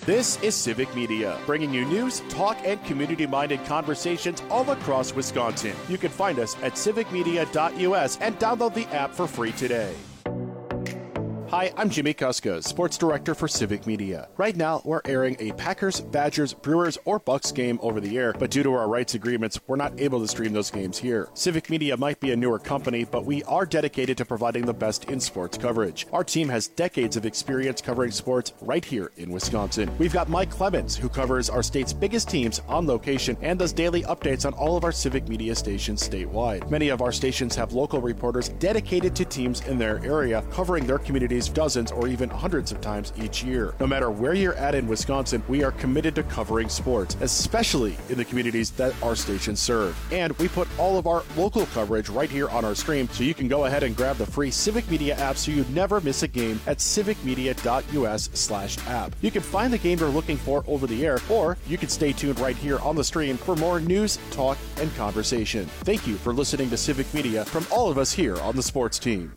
This is Civic Media, bringing you news, talk, and community-minded conversations all across Wisconsin. You can find us at civicmedia.us and download the app for free today. Hi, I'm Jimmy Kuska, Sports Director for Civic Media. Right now, we're airing a Packers, Badgers, Brewers, or Bucks game over the air, but due to our rights agreements, we're not able to stream those games here. Civic Media might be a newer company, but we are dedicated to providing the best in sports coverage. Our team has decades of experience covering sports right here in Wisconsin. We've got Mike Clemens, who covers our state's biggest teams on location and does daily updates on all of our Civic Media stations statewide. Many of our stations have local reporters dedicated to teams in their area, covering their communities dozens or even hundreds of times each year. No matter where you're at in Wisconsin, we are committed to covering sports, especially in the communities that our stations serve. And we put all of our local coverage right here on our stream, so you can go ahead and grab the free Civic Media app so you never miss a game at civicmedia.us/app. You can find the game you're looking for over the air, or you can stay tuned right here on the stream for more news, talk, and conversation. Thank you for listening to Civic Media from all of us here on the sports team.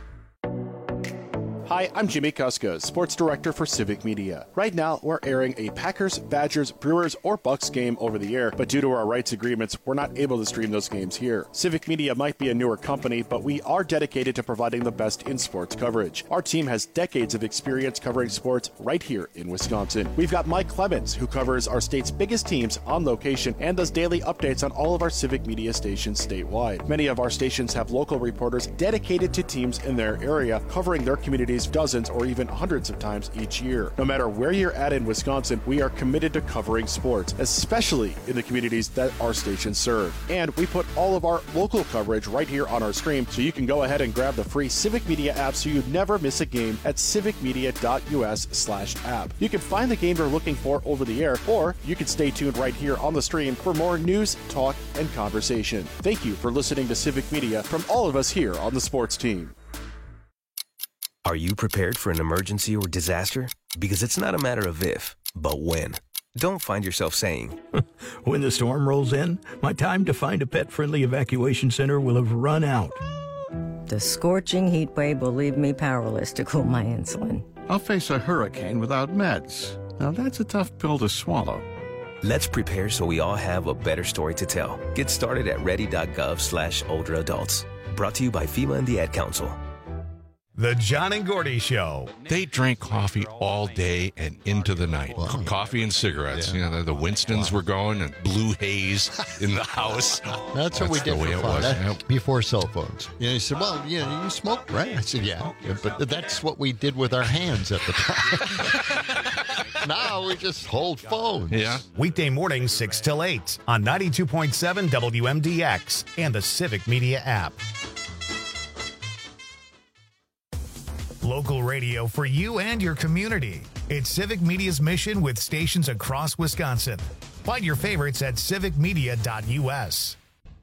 Hi, I'm Jimmy Kuska, Sports Director for Civic Media. Right now, we're airing a Packers, Badgers, Brewers, or Bucks game over the air, but due to our rights agreements, we're not able to stream those games here. Civic Media might be a newer company, but we are dedicated to providing the best in sports coverage. Our team has decades of experience covering sports right here in Wisconsin. We've got Mike Clemens, who covers our state's biggest teams on location and does daily updates on all of our Civic Media stations statewide. Many of our stations have local reporters dedicated to teams in their area, covering their communities dozens or even hundreds of times each year. No matter where you're at in Wisconsin, we are committed to covering sports, especially in the communities that our stations serve. And we put all of our local coverage right here on our stream, so you can go ahead and grab the free Civic Media app so you never miss a game at civicmedia.us/app. You can find the game you're looking for over the air, or you can stay tuned right here on the stream for more news, talk, and conversation. Thank you for listening to Civic Media from all of us here on the sports team. Are you prepared for an emergency or disaster? Because it's not a matter of if, but when. Don't find yourself saying, when the storm rolls in, my time to find a pet-friendly evacuation center will have run out. The scorching heat wave will leave me powerless to cool my insulin. I'll face a hurricane without meds. Now that's a tough pill to swallow. Let's prepare so we all have a better story to tell. Get started at ready.gov/older adults. Brought to you by FEMA and the Ad Council. The John and Gordy Show. They drank coffee all day and into the night. Wow. Coffee and cigarettes. Yeah. You know, the Winstons were going and blue haze in the house. That's what we did the way for fun. it was. Before cell phones. You know, he said, well, you know, you smoked, right? I said, yeah. But that's what we did with our hands at the time. Now we just hold phones. Yeah. Weekday mornings 6 till 8 on 92.7 WMDX and the Civic Media app. Local radio for you and your community. It's Civic Media's mission with stations across Wisconsin. Find your favorites at civicmedia.us.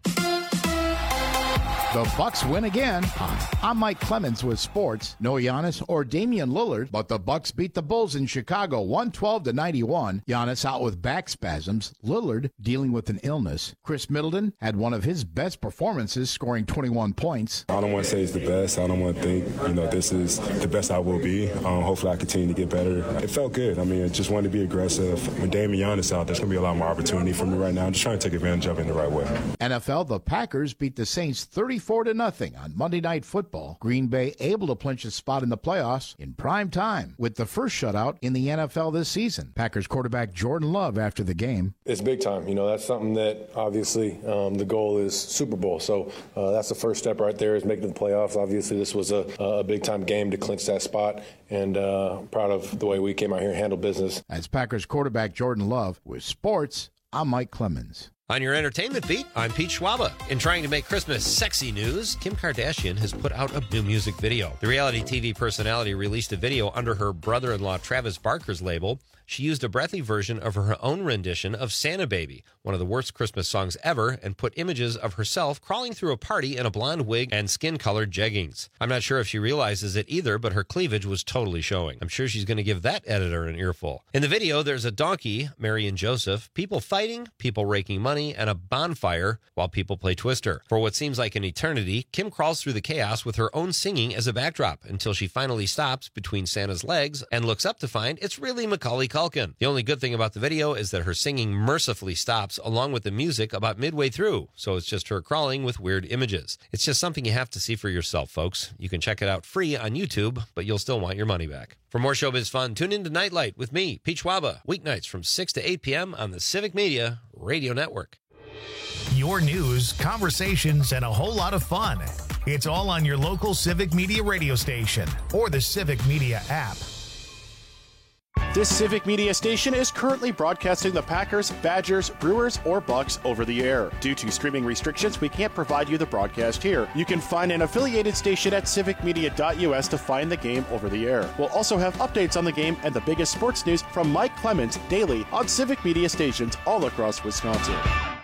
The Bucks win again. I'm Mike Clemens with sports. No Giannis or Damian Lillard, but the Bucks beat the Bulls in Chicago 112-91. Giannis out with back spasms. Lillard dealing with an illness. Chris Middleton had one of his best performances, scoring 21 points. I don't want to say it's the best. I don't want to think, this is the best I will be. Hopefully I continue to get better. It felt good. I just wanted to be aggressive. When Damian Giannis out, there's going to be a lot more opportunity for me right now. I'm just trying to take advantage of it in the right way. NFL, the Packers beat the Saints 34-0 on Monday Night Football. Green Bay able to clinch a spot in the playoffs in prime time with the first shutout in the NFL this season. Packers quarterback Jordan Love after the game. It's big time. That's something that obviously the goal is Super Bowl. So that's the first step right there, is making the playoffs. Obviously this was a big time game to clinch that spot, and proud of the way we came out here and handled business. As Packers quarterback Jordan Love with sports, I'm Mike Clemens. On your entertainment beat, I'm Pete Schwaba. In trying to make Christmas sexy news, Kim Kardashian has put out a new music video. The reality TV personality released a video under her brother-in-law Travis Barker's label. She used a breathy version of her own rendition of Santa Baby, one of the worst Christmas songs ever, and put images of herself crawling through a party in a blonde wig and skin-colored jeggings. I'm not sure if she realizes it either, but her cleavage was totally showing. I'm sure she's going to give that editor an earful. In the video, there's a donkey, Mary and Joseph, people fighting, people raking money, money and a bonfire while people play Twister. For what seems like an eternity, Kim crawls through the chaos with her own singing as a backdrop until she finally stops between Santa's legs and looks up to find it's really Macaulay Culkin. The only good thing about the video is that her singing mercifully stops along with the music about midway through, so it's just her crawling with weird images. It's just something you have to see for yourself, folks. You can check it out free on YouTube, but you'll still want your money back. For more showbiz fun, tune in to Nightlight with me, Pete Schwaba, weeknights from 6 to 8 p.m. on the Civic Media Radio Network. Your news, conversations, and a whole lot of fun. It's all on your local Civic Media radio station or the Civic Media app. This Civic Media station is currently broadcasting the Packers, Badgers, Brewers, or Bucks over the air. Due to streaming restrictions, we can't provide you the broadcast here. You can find an affiliated station at civicmedia.us to find the game over the air. We'll also have updates on the game and the biggest sports news from Mike Clemens daily on Civic Media stations all across Wisconsin.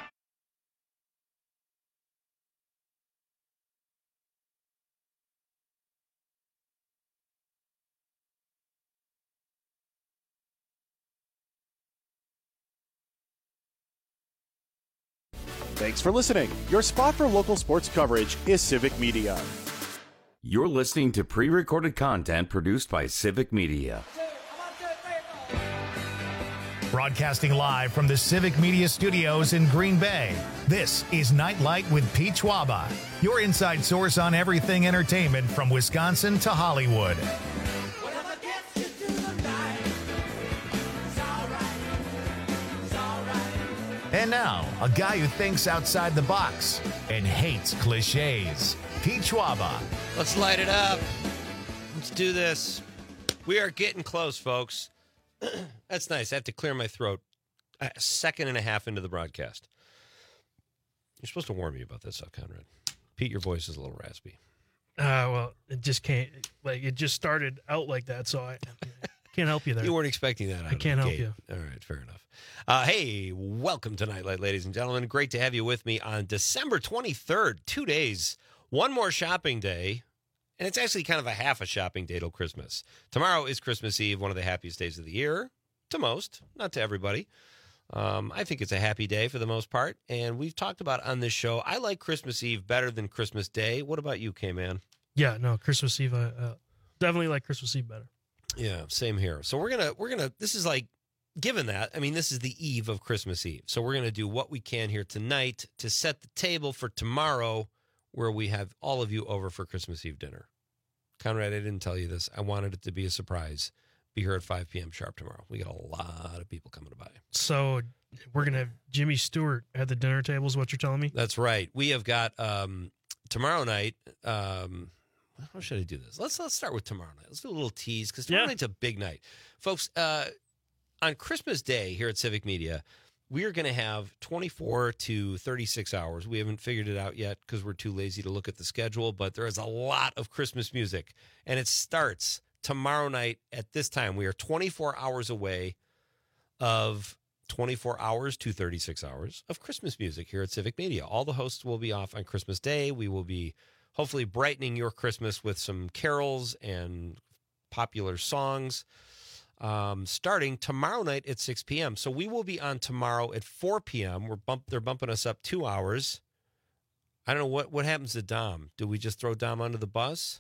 Thanks for listening. Your spot for local sports coverage is Civic Media. You're listening to pre-recorded content produced by Civic Media. Broadcasting live from the Civic Media Studios in Green Bay, this is Nightlight with Pete Schwaba, your inside source on everything entertainment from Wisconsin to Hollywood. And now, a guy who thinks outside the box and hates cliches, Pete Schwaba. Let's light it up. Let's do this. We are getting close, folks. That's nice. I have to clear my throat a second and a half into the broadcast. You're supposed to warn me about this, Conrad. Pete, your voice is a little raspy. Well, it just can't. Like, it just started out like that, so I can't help you there. You weren't expecting that. I can't help you. All right, fair enough. Hey, welcome to Nightlight, ladies and gentlemen. Great to have you with me on December 23rd. 2 days, one more shopping day, and it's actually kind of a half a shopping day till Christmas. Tomorrow is Christmas Eve, one of the happiest days of the year, to most, not to everybody. I think it's a happy day for the most part, and we've talked about on this show, I like Christmas Eve better than Christmas Day. What about you, K-Man? Yeah, no, Christmas Eve, definitely like Christmas Eve better. Yeah, same here. So we're gonna. This is like, given that, I mean, this is the eve of Christmas Eve. So we're gonna do what we can here tonight to set the table for tomorrow, where we have all of you over for Christmas Eve dinner. Conrad, I didn't tell you this. I wanted it to be a surprise. Be here at 5 p.m. sharp tomorrow. We got a lot of people coming by. So we're gonna have Jimmy Stewart at the dinner table. Is what you're telling me? That's right. We have got tomorrow night. How should I do this? Let's start with tomorrow night. Let's do a little tease because tomorrow night's a big night. Folks, on Christmas Day here at Civic Media, we are going to have 24 to 36 hours. We haven't figured it out yet because we're too lazy to look at the schedule, but there is a lot of Christmas music, and it starts tomorrow night at this time. We are 24 hours away of 24 hours to 36 hours of Christmas music here at Civic Media. All the hosts will be off on Christmas Day. We will be hopefully brightening your Christmas with some carols and popular songs starting tomorrow night at 6 p.m. So we will be on tomorrow at 4 p.m. They're bumping us up 2 hours. I don't know what happens to Dom. Do we just throw Dom under the bus?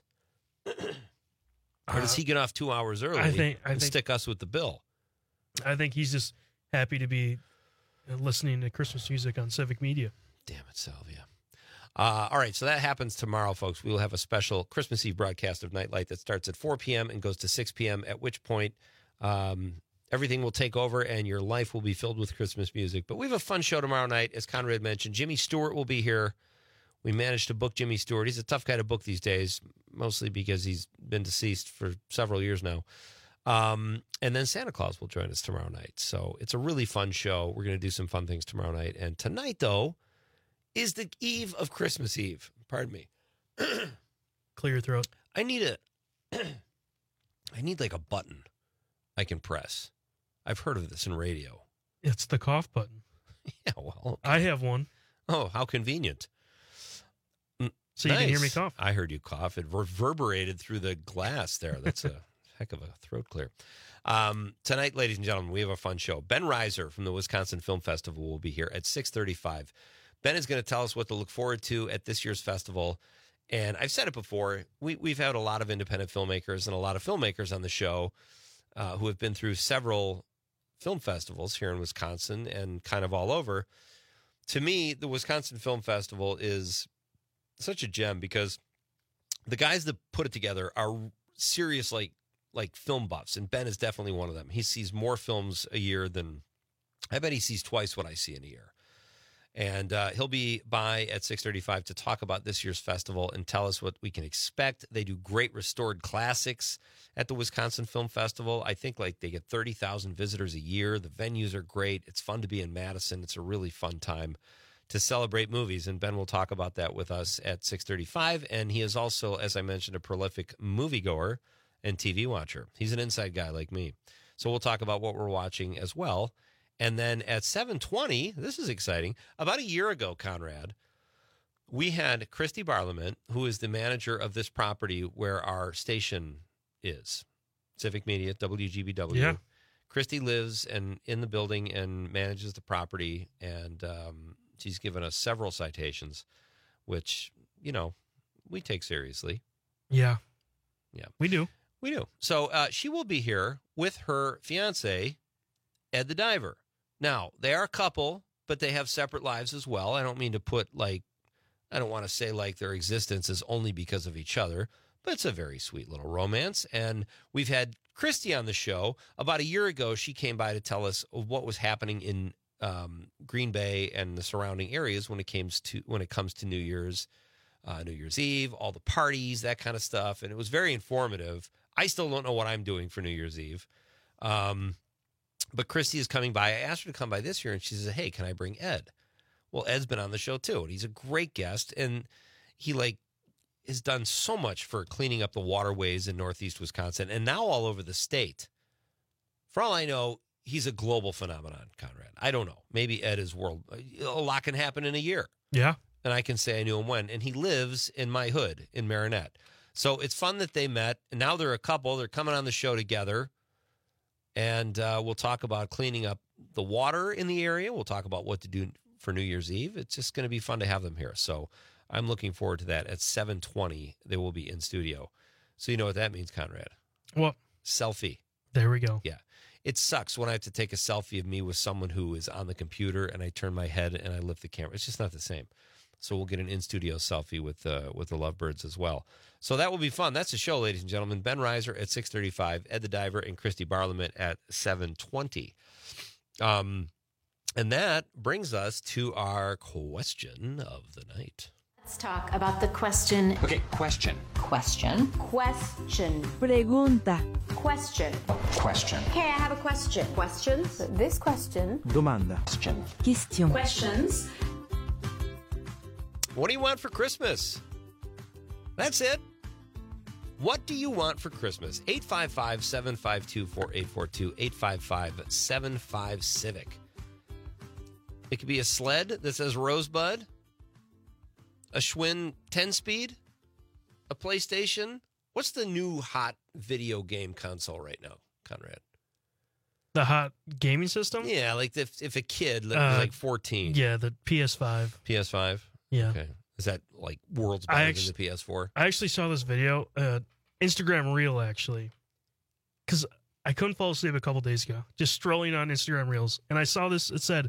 Or does he get off 2 hours early and stick us with the bill? I think he's just happy to be listening to Christmas music on Civic Media. Damn it, Salvia. All right, so that happens tomorrow, folks. We will have a special Christmas Eve broadcast of Nightlight that starts at 4 p.m. and goes to 6 p.m., at which point everything will take over and your life will be filled with Christmas music. But we have a fun show tomorrow night, as Conrad mentioned. Jimmy Stewart will be here. We managed to book Jimmy Stewart. He's a tough guy to book these days, mostly because he's been deceased for several years now. And then Santa Claus will join us tomorrow night. So it's a really fun show. We're going to do some fun things tomorrow night. And tonight, though, is the eve of Christmas Eve. Pardon me. Clear your throat. I need like a button I can press. I've heard of this in radio. It's the cough button. Yeah, well. Okay. I have one. Oh, how convenient. So you can hear me cough. I heard you cough. It reverberated through the glass there. That's a heck of a throat clear. Tonight, ladies and gentlemen, we have a fun show. Ben Reiser from the Wisconsin Film Festival will be here at 6:35. Ben is going to tell us what to look forward to at this year's festival. And I've said it before, we've had a lot of independent filmmakers and a lot of filmmakers on the show who have been through several film festivals here in Wisconsin and kind of all over. To me, the Wisconsin Film Festival is such a gem because the guys that put it together are serious, like film buffs, and Ben is definitely one of them. He sees more films a year than, I bet he sees twice what I see in a year. And he'll be by at 6:35 to talk about this year's festival and tell us what we can expect. They do great restored classics at the Wisconsin Film Festival. I think like they get 30,000 visitors a year. The venues are great. It's fun to be in Madison. It's a really fun time to celebrate movies. And Ben will talk about that with us at 6:35. And he is also, as I mentioned, a prolific moviegoer and TV watcher. He's an inside guy like me. So we'll talk about what we're watching as well. And then at 7:20, this is exciting. About a year ago, Conrad, we had Christy Barlament, who is the manager of this property where our station is, Civic Media, WGBW. Yeah. Christy lives in the building and manages the property, and she's given us several citations, which, we take seriously. Yeah. Yeah. We do. We do. So she will be here with her fiance, Ed the Diver. Now, they are a couple, but they have separate lives as well. I don't mean to put I don't want to say like their existence is only because of each other, but it's a very sweet little romance. And we've had Christy on the show. About a year ago, she came by to tell us what was happening in Green Bay and the surrounding areas when it comes to New Year's Eve, all the parties, that kind of stuff. And it was very informative. I still don't know what I'm doing for New Year's Eve. But Christy is coming by. I asked her to come by this year, and she says, hey, can I bring Ed? Well, Ed's been on the show, too, and he's a great guest, and he, has done so much for cleaning up the waterways in northeast Wisconsin, and now all over the state. For all I know, he's a global phenomenon, Conrad. I don't know. Maybe Ed is world. A lot can happen in a year. Yeah. And I can say I knew him when. And he lives in my hood in Marinette. So it's fun that they met, and now they're a couple. They're coming on the show together. And we'll talk about cleaning up the water in the area. We'll talk about what to do for New Year's Eve. It's just going to be fun to have them here. So I'm looking forward to that. At 7:20, they will be in studio. So you know what that means, Conrad? What? Selfie. There we go. Yeah. It sucks when I have to take a selfie of me with someone who is on the computer and I turn my head and I lift the camera. It's just not the same. So we'll get an in-studio selfie with the Lovebirds as well. So that will be fun. That's the show, ladies and gentlemen. Ben Reiser at 6:35, Ed the Diver and Christy Barlament at 7:20. And that brings us to our question of the night. Let's talk about the question. Okay, question. Question. Question. Pregunta. Question. Question. Okay, I have a question. Questions? This question. Domanda. Question. Question. Questions. What do you want for Christmas? That's it. What do you want for Christmas? 855-752-4842, 855-75-CIVIC. It could be a sled that says Rosebud, a Schwinn 10-speed, a PlayStation. What's the new hot video game console right now, Conrad? The hot gaming system? Yeah, like if a kid that was like 14. Yeah, the PS5. PS5? Yeah. Okay. Is that like worlds better than the PS4? I actually saw this video, Instagram Reel, actually, because I couldn't fall asleep a couple days ago, just strolling on Instagram Reels, and I saw this. It said,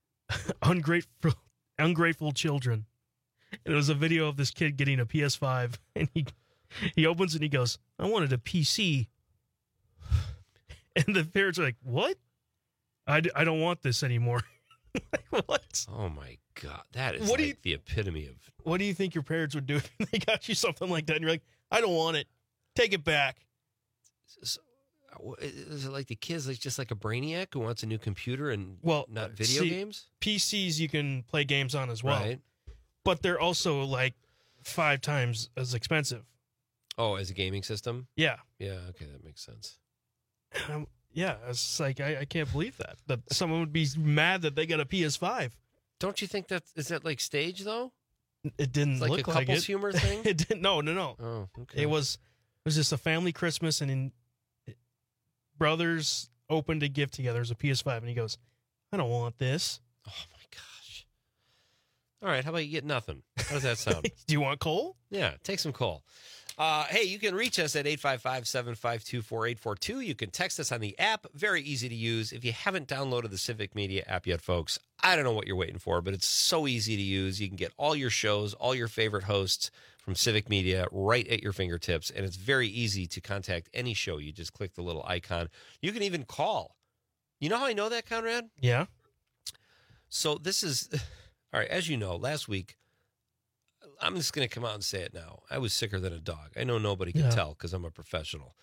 ungrateful children. And it was a video of this kid getting a PS5, and he opens it and he goes, I wanted a PC. And the parents are like, what? I don't want this anymore. Like, what? Oh, my God. That is the epitome of... What do you think your parents would do if they got you something like that? And you're like, I don't want it. Take it back. So, is it like the kids, like just like a brainiac who wants a new computer and not video games? PCs you can play games on as well. Right. But they're also like 5 times as expensive. Oh, as a gaming system? Yeah. Yeah, okay, that makes sense. Yeah, it's like, I can't believe that someone would be mad that they got a PS5. Don't you think is that like stage, though? It didn't like look a like couples it. humor thing? It didn't. No. Oh, okay. It was just a family Christmas, and brothers opened a gift together. It was a PS5, and he goes, I don't want this. Oh, my gosh. All right, how about you get nothing? How does that sound? Do you want coal? Yeah, take some coal. Hey, you can reach us at 855-752-4842. You can text us on the app. Very easy to use. If you haven't downloaded the Civic Media app yet, folks, I don't know what you're waiting for, but it's so easy to use. You can get all your shows, all your favorite hosts from Civic Media right at your fingertips, and it's very easy to contact any show. You just click the little icon. You can even call. You know how I know that, Conrad? Yeah. So this is, all right, as you know, last week, I'm just going to come out and say it now. I was sicker than a dog. I know nobody can tell because I'm a professional.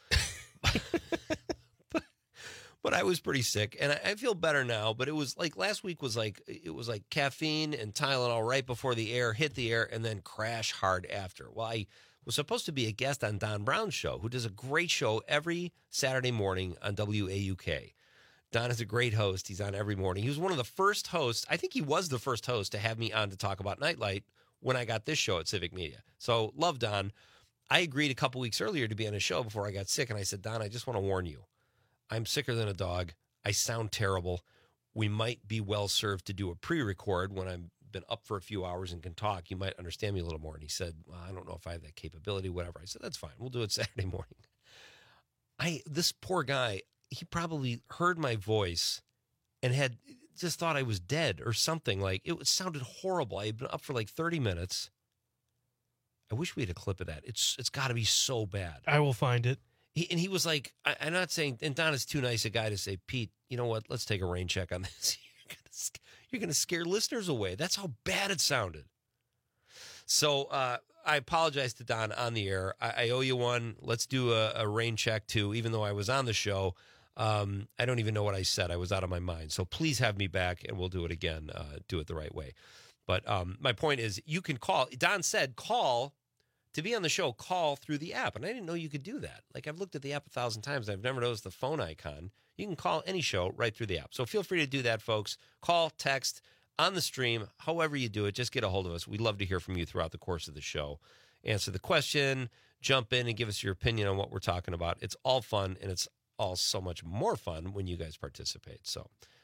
But I was pretty sick, and I feel better now. But it was like last week was like caffeine and Tylenol right before the air, hit the air, and then crash hard after. Well, I was supposed to be a guest on Don Brown's show, who does a great show every Saturday morning on WAUK. Don is a great host. He's on every morning. He was one of the first hosts. I think he was the first host to have me on to talk about Nightlight when I got this show at Civic Media. So, love Don. I agreed a couple weeks earlier to be on a show before I got sick, and I said, Don, I just want to warn you. I'm sicker than a dog. I sound terrible. We might be well served to do a pre-record when I've been up for a few hours and can talk. You might understand me a little more. And he said, well, I don't know if I have that capability, whatever. I said, that's fine. We'll do it Saturday morning. This poor guy, he probably heard my voice and had just thought I was dead or something. Like, it sounded horrible. I had been up for like 30 minutes. I wish we had a clip of that. It's got to be so bad. I will find it. He was like, I'm not saying, and Don is too nice a guy to say, Pete, you know what? Let's take a rain check on this. You're going to scare listeners away. That's how bad it sounded. So I apologize to Don on the air. I owe you one. Let's do a rain check too, even though I was on the show. I don't even know what I said. I was out of my mind. So please have me back, and we'll do it again. Do it the right way. But my point is, you can call. Don said call. To be on the show, call through the app. And I didn't know you could do that. Like, I've looked at the app 1,000 times. I've never noticed the phone icon. You can call any show right through the app. So feel free to do that, folks. Call, text, on the stream, however you do it. Just get a hold of us. We'd love to hear from you throughout the course of the show. Answer the question, jump in and give us your opinion on what we're talking about. It's all fun, and it's all so much more fun when you guys participate. So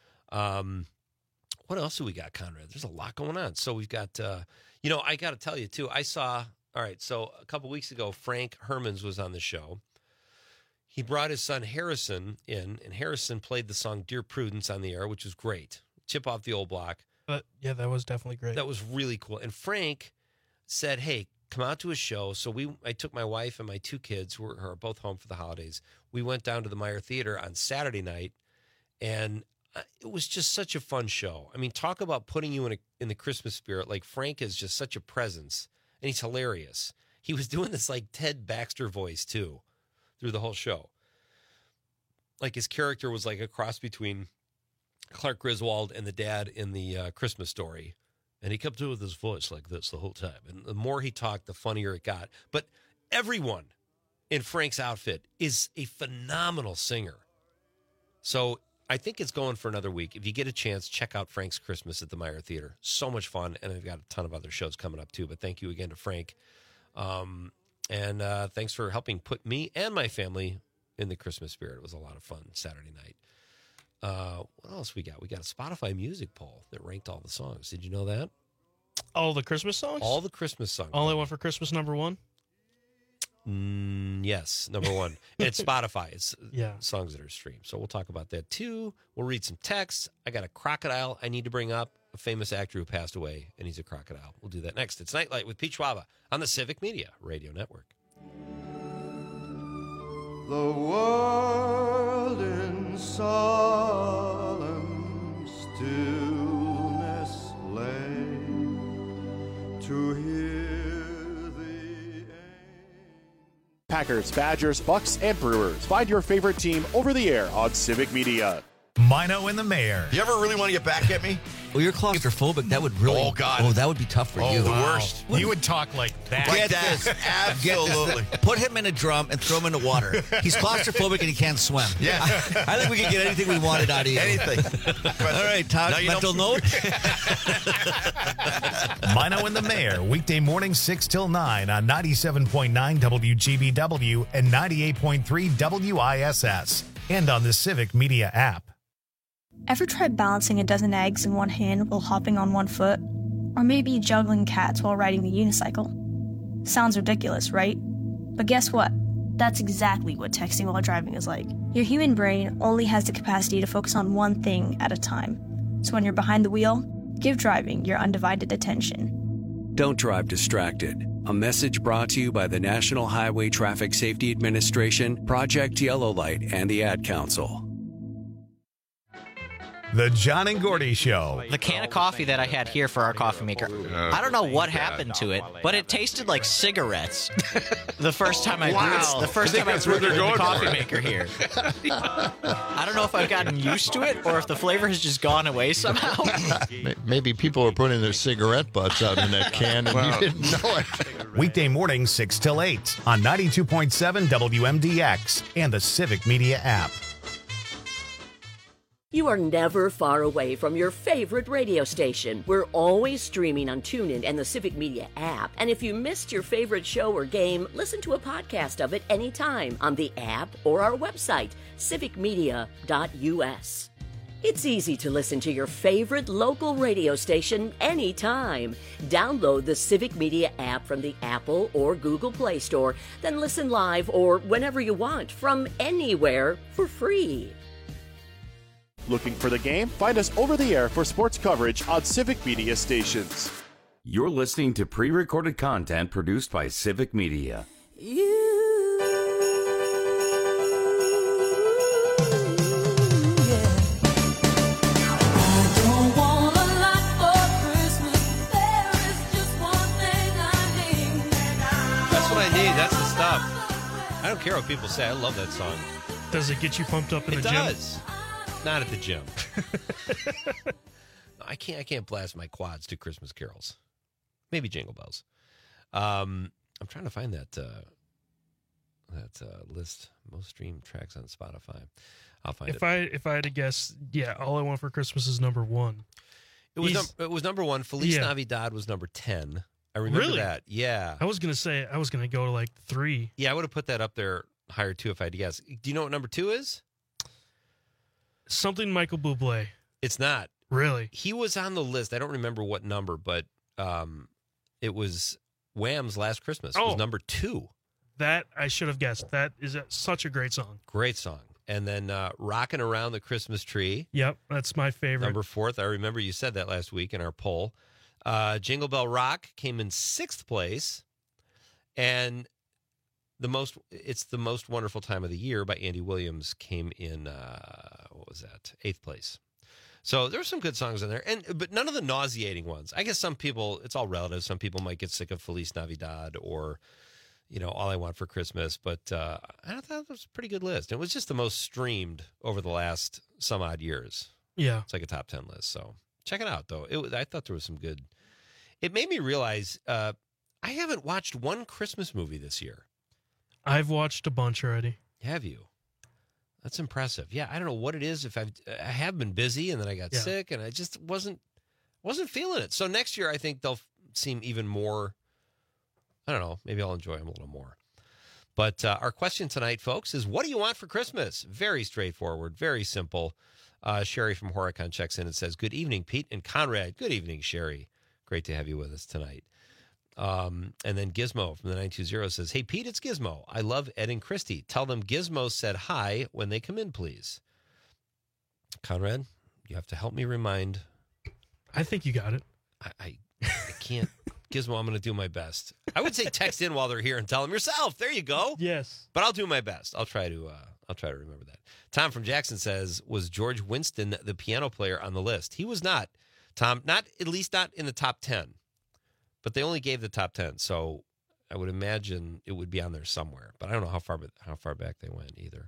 what else do we got, Conrad? There's a lot going on. So we've got, I got to tell you, too, all right, so a couple weeks ago, Frank Hermans was on the show. He brought his son Harrison in, and Harrison played the song Dear Prudence on the air, which was great. Chip off the old block. Yeah, that was definitely great. That was really cool. And Frank said, hey, come out to a show. So I took my wife and my two kids, who are both home for the holidays. We went down to the Meyer Theater on Saturday night, and it was just such a fun show. I mean, talk about putting you in the Christmas spirit. Like, Frank is just such a presence. And he's hilarious. He was doing this like Ted Baxter voice too through the whole show. Like, his character was like a cross between Clark Griswold and the dad in the Christmas Story. And he kept doing his voice like this the whole time. And the more he talked, the funnier it got. But everyone in Frank's outfit is a phenomenal singer. So I think it's going for another week. If you get a chance, check out Frank's Christmas at the Meyer Theater. So much fun, and I've got a ton of other shows coming up, too. But thank you again to Frank. And thanks for helping put me and my family in the Christmas spirit. It was a lot of fun Saturday night. What else we got? We got a Spotify music poll that ranked all the songs. Did you know that? All the Christmas songs? All the Christmas songs. Only one for Christmas number one? Yes, number one. It's Spotify. It's songs that are streamed. So we'll talk about that too. We'll read some texts. I got a crocodile I need to bring up, a famous actor who passed away, and he's a crocodile. We'll do that next. It's Nightlight with Pete Schwaba on the Civic Media Radio Network. The world in solemn stillness lay to hear. Packers, Badgers, Bucks, and Brewers. Find your favorite team over the air on Civic Media. Mino and the Mayor. You ever really want to get back at me? Well, you're claustrophobic. That would really... Oh, God. Oh, that would be tough for you. The worst. You would talk like that. Like that. Absolutely. Put him in a drum and throw him into water. He's claustrophobic and he can't swim. Yeah. I think we could get anything we wanted out of you. Anything. All right, Todd, mental note. Mino and the Mayor, weekday morning 6 till 9 on 97.9 WGBW and 98.3 WISS. and on the Civic Media app. Ever tried balancing a dozen eggs in one hand while hopping on one foot? Or maybe juggling cats while riding the unicycle? Sounds ridiculous, right? But guess what? That's exactly what texting while driving is like. Your human brain only has the capacity to focus on one thing at a time. So when you're behind the wheel, give driving your undivided attention. Don't drive distracted. A message brought to you by the National Highway Traffic Safety Administration, Project Yellow Light, and the Ad Council. The John and Gordy Show. The can of coffee that I had here for our coffee maker, I don't know what happened to it, but it tasted like cigarettes. The first time I brewed, the coffee maker here. I don't know if I've gotten used to it or if the flavor has just gone away somehow. Maybe people were putting their cigarette butts out in that can and you didn't know it. Weekday mornings 6 till 8 on 92.7 WMDX and the Civic Media app. You are never far away from your favorite radio station. We're always streaming on TuneIn and the Civic Media app. And if you missed your favorite show or game, listen to a podcast of it anytime on the app or our website, civicmedia.us. It's easy to listen to your favorite local radio station anytime. Download the Civic Media app from the Apple or Google Play Store, then listen live or whenever you want from anywhere for free. Looking for the game? Find us over the air for sports coverage on Civic Media stations. You're listening to pre-recorded content produced by Civic Media. That's what I need. That's the stuff. I don't care what people say. I love that song. Does it get you pumped up in the gym? It does. Not at the gym. I can't blast my quads to Christmas carols. Maybe Jingle Bells. I'm trying to find that list. Most streamed tracks on Spotify. I'll find it. If I had to guess, yeah, All I Want for Christmas is number one. It was number one. Feliz Navidad was number 10. I remember that. Yeah. I was gonna go to like 3. Yeah, I would have put that up there higher too if I had to guess. Do you know what number 2 is? Something Michael Bublé. It's not. Really? He was on the list. I don't remember what number, but it was Wham's Last Christmas. It was number 2. That I should have guessed. That is such a great song. Great song. And then Rockin' Around the Christmas Tree. Yep, that's my favorite. Number 4th. I remember you said that last week in our poll. Jingle Bell Rock came in 6th place. And It's the Most Wonderful Time of the Year by Andy Williams came in, 8th place. So there's some good songs in there, but none of the nauseating ones. I guess some people, it's all relative. Some people might get sick of Feliz Navidad or, All I Want for Christmas. But I thought it was a pretty good list. It was just the most streamed over the last some odd years. Yeah. It's like a top 10 list. So check it out, though. I thought there was some good. It made me realize I haven't watched one Christmas movie this year. I've watched a bunch already. Have you? That's impressive. Yeah, I don't know what it is. If I have been busy and then I got sick and I just wasn't feeling it. So next year I think they'll seem even more. I don't know. Maybe I'll enjoy them a little more. But our question tonight, folks, is what do you want for Christmas? Very straightforward, very simple. Sherry from Horicon checks in and says, "Good evening, Pete and Conrad." Good evening, Sherry. Great to have you with us tonight. And then Gizmo from the 920 says, "Hey, Pete, it's Gizmo. I love Ed and Christy. Tell them Gizmo said hi when they come in, please." Conrad, you have to help me remind. I think you got it. I can't. Gizmo, I'm going to do my best. I would say text in while they're here and tell them yourself. There you go. Yes. But I'll do my best. I'll try to remember that. Tom from Jackson says, "Was George Winston the piano player on the list?" He was not. Tom, at least not in the top 10. But they only gave the top 10, so I would imagine it would be on there somewhere. But I don't know how far back they went either.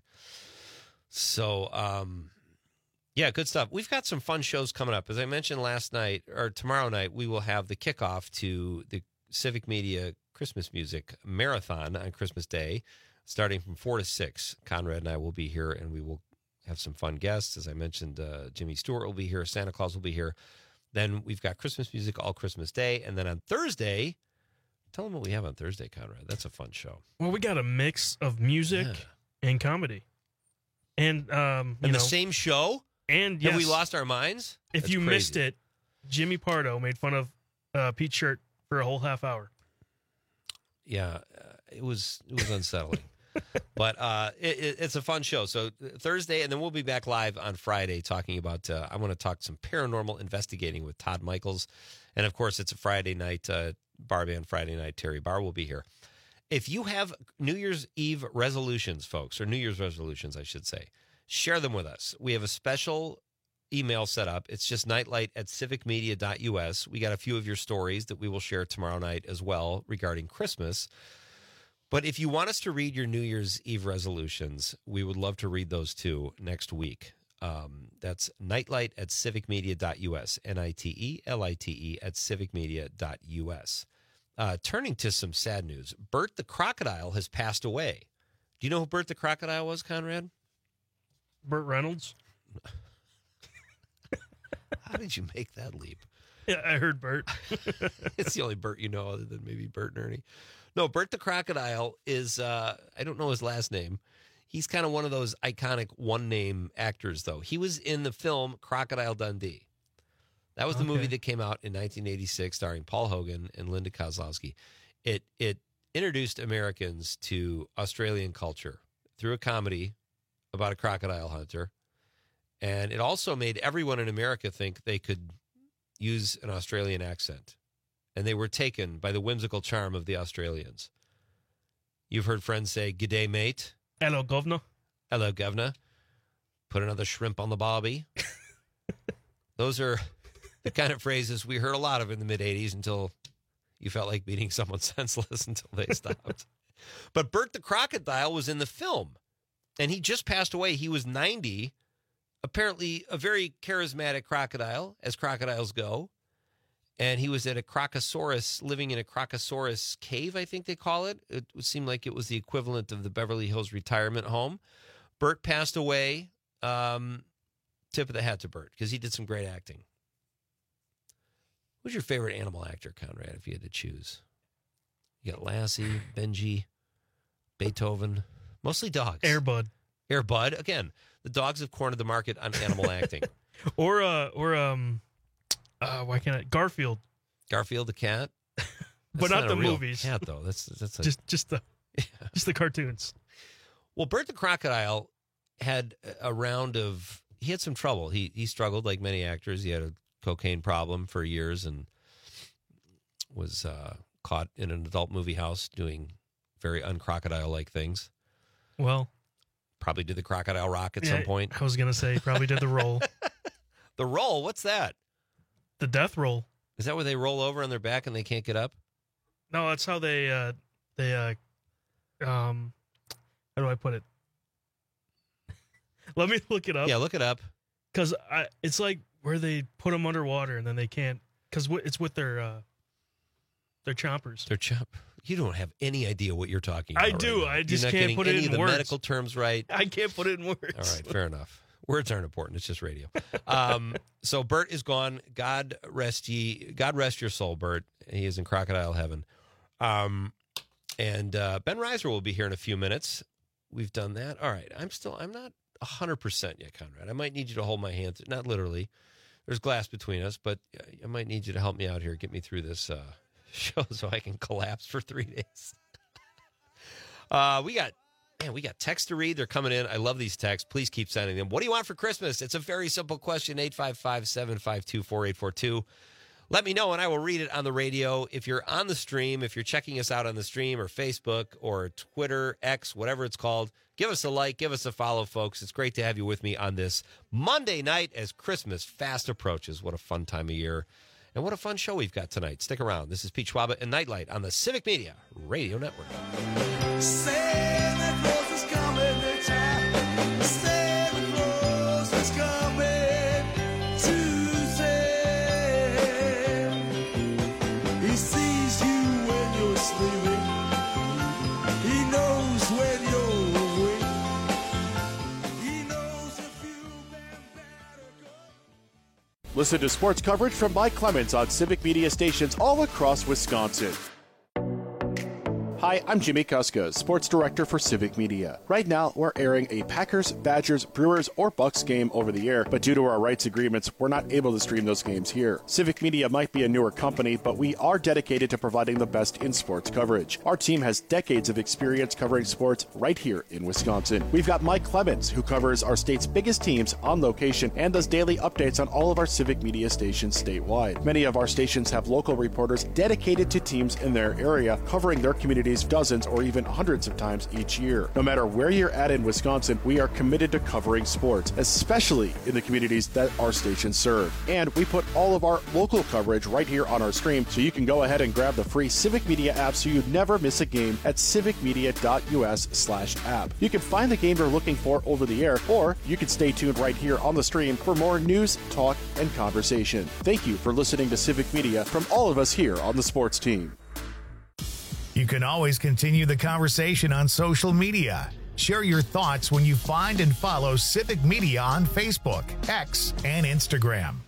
So, yeah, good stuff. We've got some fun shows coming up. As I mentioned last night, or tomorrow night, we will have the kickoff to the Civic Media Christmas Music Marathon on Christmas Day, starting from 4 to 6. Conrad and I will be here, and we will have some fun guests. As I mentioned, Jimmy Stewart will be here. Santa Claus will be here. Then we've got Christmas music all Christmas Day. And then on Thursday, tell them what we have on Thursday, Conrad. That's a fun show. Well, we got a mix of music and comedy. And the same show? And Have yes, we lost our minds? If That's you crazy. missed it, Jimmy Pardo made fun of Pete Shirt for a whole half hour. Yeah, it was unsettling. But it's a fun show. So Thursday, and then we'll be back live on Friday talking about, I want to talk some paranormal investigating with Todd Michaels. And, of course, it's a Friday night, Bar Band Friday night. Terry Barr will be here. If you have New Year's Eve resolutions, folks, or New Year's resolutions, I should say, share them with us. We have a special email set up. It's just nightlight@civicmedia.us. We got a few of your stories that we will share tomorrow night as well regarding Christmas. But if you want us to read your New Year's Eve resolutions, we would love to read those too next week. That's nightlight@civicmedia.us, NITELITE @civicmedia.us. Turning to some sad news, Bert the Crocodile has passed away. Do you know who Bert the Crocodile was, Conrad? Burt Reynolds. How did you make that leap? Yeah, I heard Bert. It's the only Bert you know other than maybe Bert and Ernie. No, Bert the Crocodile is, I don't know his last name. He's kind of one of those iconic one-name actors, though. He was in the film Crocodile Dundee. That was the movie that came out in 1986 starring Paul Hogan and Linda Kozlowski. It introduced Americans to Australian culture through a comedy about a crocodile hunter. And it also made everyone in America think they could use an Australian accent. And they were taken by the whimsical charm of the Australians. You've heard friends say, "G'day, mate." Hello, governor. Hello, governor. Put another shrimp on the barbie. Those are the kind of phrases we heard a lot of in the mid-'80s until you felt like beating someone senseless until they stopped. But Bert the Crocodile was in the film, and he just passed away. He was 90, apparently a very charismatic crocodile, as crocodiles go. And he was at a Crocosaurus, living in a Crocosaurus cave, I think they call it. It seemed like it was the equivalent of the Beverly Hills retirement home. Bert passed away. Tip of the hat to Bert, because he did some great acting. Who's your favorite animal actor, Conrad, if you had to choose? You got Lassie, Benji, Beethoven, mostly dogs. Air Bud. Air Bud. Again, the dogs have cornered the market on animal acting. Why can't I? Garfield. Garfield the cat, but not the a real movies. Cat though. That's just the cartoons. Well, Bert the Crocodile had a round of. He had some trouble. He struggled like many actors. He had a cocaine problem for years and was caught in an adult movie house doing very uncrocodile-like things. Well, probably did the crocodile rock at some point. I was gonna say probably did the roll. The roll. What's that? The death roll. Is that where they roll over on their back and they can't get up? No, that's how they how do I put it? Let me look it up. Yeah, look it up. Because it's like where they put them underwater and then they can't, because it's with their chompers. Their chomp. You don't have any idea what you're talking about. I do. Right now. I just You're not can't getting put it any in of the words. medical terms right. I can't put it in words. All right, fair enough. Words aren't important. It's just radio. So Bert is gone. God rest your soul, Bert. He is in crocodile heaven. And Ben Reiser will be here in a few minutes. We've done that. All right. I'm not 100% yet, Conrad. I might need you to hold my hand. Not literally. There's glass between us, but I might need you to help me out here. Get me through this show so I can collapse for 3 days. We got texts to read. They're coming in. I love these texts. Please keep sending them. What do you want for Christmas? It's a very simple question. 855-752-4842. Let me know, and I will read it on the radio. If you're on the stream, if you're checking us out on the stream or Facebook or Twitter, X, whatever it's called, give us a like, give us a follow, folks. It's great to have you with me on this Monday night as Christmas fast approaches. What a fun time of year. And what a fun show we've got tonight. Stick around. This is Pete Schwaba and Nightlight on the Civic Media Radio Network. Santa Claus is coming to town. Santa Claus is coming to town. He sees you when you're sleeping. He knows when you're awake. He knows if you've been bad or good. Listen to sports coverage from Mike Clemens on Civic Media stations all across Wisconsin. Hi, I'm Jimmy Kuska, Sports Director for Civic Media. Right now, we're airing a Packers, Badgers, Brewers, or Bucks game over the air, but due to our rights agreements, we're not able to stream those games here. Civic Media might be a newer company, but we are dedicated to providing the best in sports coverage. Our team has decades of experience covering sports right here in Wisconsin. We've got Mike Clemens, who covers our state's biggest teams on location and does daily updates on all of our Civic Media stations statewide. Many of our stations have local reporters dedicated to teams in their area, covering their communities dozens or even hundreds of times each year. No matter where you're at in Wisconsin, we are committed to covering sports, especially in the communities that our stations serve. And we put all of our local coverage right here on our stream, so you can go ahead and grab the free Civic Media app so you never miss a game at civicmedia.us/app. You can find the game you're looking for over the air, or you can stay tuned right here on the stream for more news, talk, and conversation. Thank you for listening to Civic Media from all of us here on the sports team. You can always continue the conversation on social media. Share your thoughts when you find and follow Civic Media on Facebook, X, and Instagram.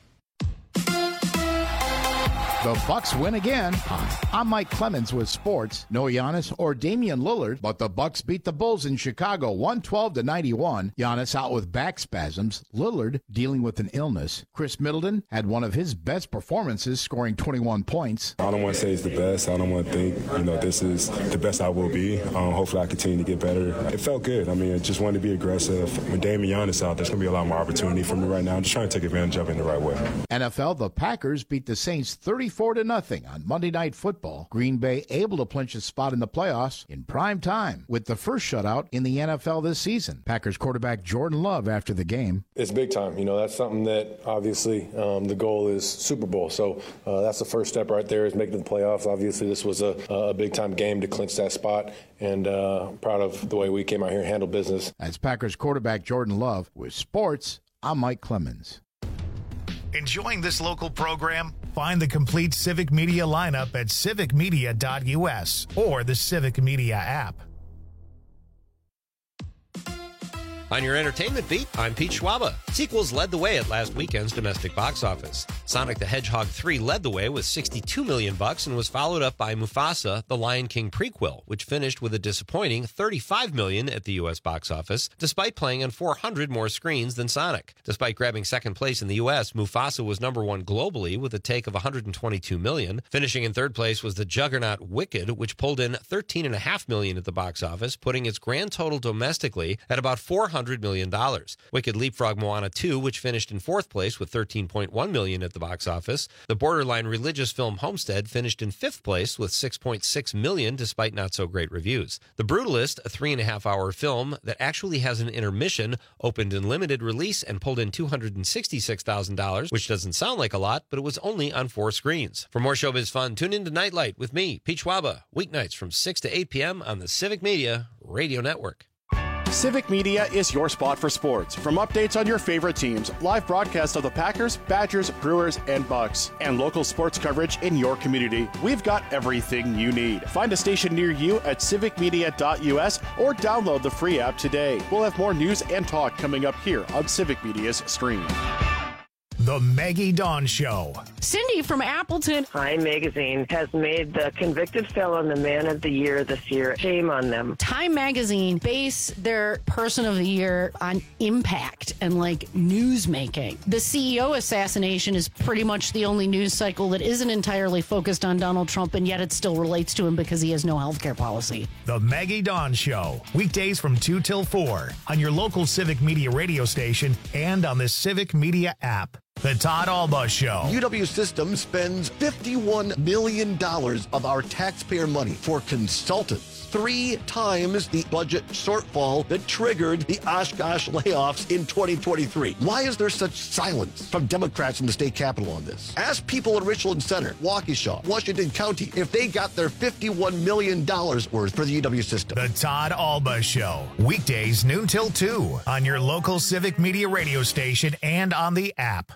The Bucks win again. I'm Mike Clemens with sports. No Giannis or Damian Lillard, but the Bucks beat the Bulls in Chicago 112-91. Giannis out with back spasms. Lillard dealing with an illness. Chris Middleton had one of his best performances, scoring 21 points. I don't want to say it's the best. I don't want to think, this is the best I will be. Hopefully I continue to get better. It felt good. I just wanted to be aggressive. When Damian Giannis out, there's going to be a lot more opportunity for me right now. I'm just trying to take advantage of it in the right way. NFL, the Packers beat the Saints 34-0 on Monday Night Football. Green Bay able to clinch a spot in the playoffs in prime time with the first shutout in the NFL this season. Packers quarterback Jordan Love after the game. It's big time. That's something that obviously the goal is Super Bowl. So that's the first step right there, is making the playoffs. Obviously, this was a big time game to clinch that spot, and proud of the way we came out here and handled business. As Packers quarterback Jordan Love with sports, I'm Mike Clemens. Enjoying this local program? Find the complete Civic Media lineup at civicmedia.us or the Civic Media app. On your entertainment beat, I'm Pete Schwaba. Sequels led the way at last weekend's domestic box office. Sonic the Hedgehog 3 led the way with $62 million and was followed up by Mufasa, the Lion King prequel, which finished with a disappointing $35 million at the U.S. box office, despite playing on 400 more screens than Sonic. Despite grabbing second place in the U.S., Mufasa was number one globally with a take of $122 million. Finishing in third place was the juggernaut Wicked, which pulled in $13.5 million at the box office, putting its grand total domestically at about $400 million. Wicked leapfrogged Moana 2, which finished in fourth place with $13.1 million at the box office. The borderline religious film Homestead finished in fifth place with $6.6 million, despite not so great reviews. The Brutalist, a 3.5-hour film that actually has an intermission, opened in limited release and pulled in $266,000, which doesn't sound like a lot, but it was only on 4 screens. For more showbiz fun, tune in to Nightlight with me, Pete Schwaba, weeknights from 6 to 8 p.m. on the Civic Media Radio Network. Civic Media is your spot for sports. From updates on your favorite teams, live broadcasts of the Packers, Badgers, Brewers, and Bucks, and local sports coverage in your community, we've got everything you need. Find a station near you at civicmedia.us or download the free app today. We'll have more news and talk coming up here on Civic Media's stream. The Maggie Dawn Show. Cindy from Appleton. Time Magazine has made the convicted felon the man of the year this year. Shame on them. Time Magazine base their person of the year on impact and news making. The CEO assassination is pretty much the only news cycle that isn't entirely focused on Donald Trump, and yet it still relates to him because he has no health care policy. The Maggie Dawn Show. Weekdays from 2 till 4 on your local Civic Media radio station and on the Civic Media app. The Todd Alba Show. UW Systems spends $51 million of our taxpayer money for consultants. 3 times the budget shortfall that triggered the Oshkosh layoffs in 2023. Why is there such silence from Democrats in the state capitol on this? Ask people in Richland Center, Waukesha, Washington County if they got their $51 million worth for the UW system. The Todd Alba Show. Weekdays noon till 2 on your local Civic Media radio station and on the app.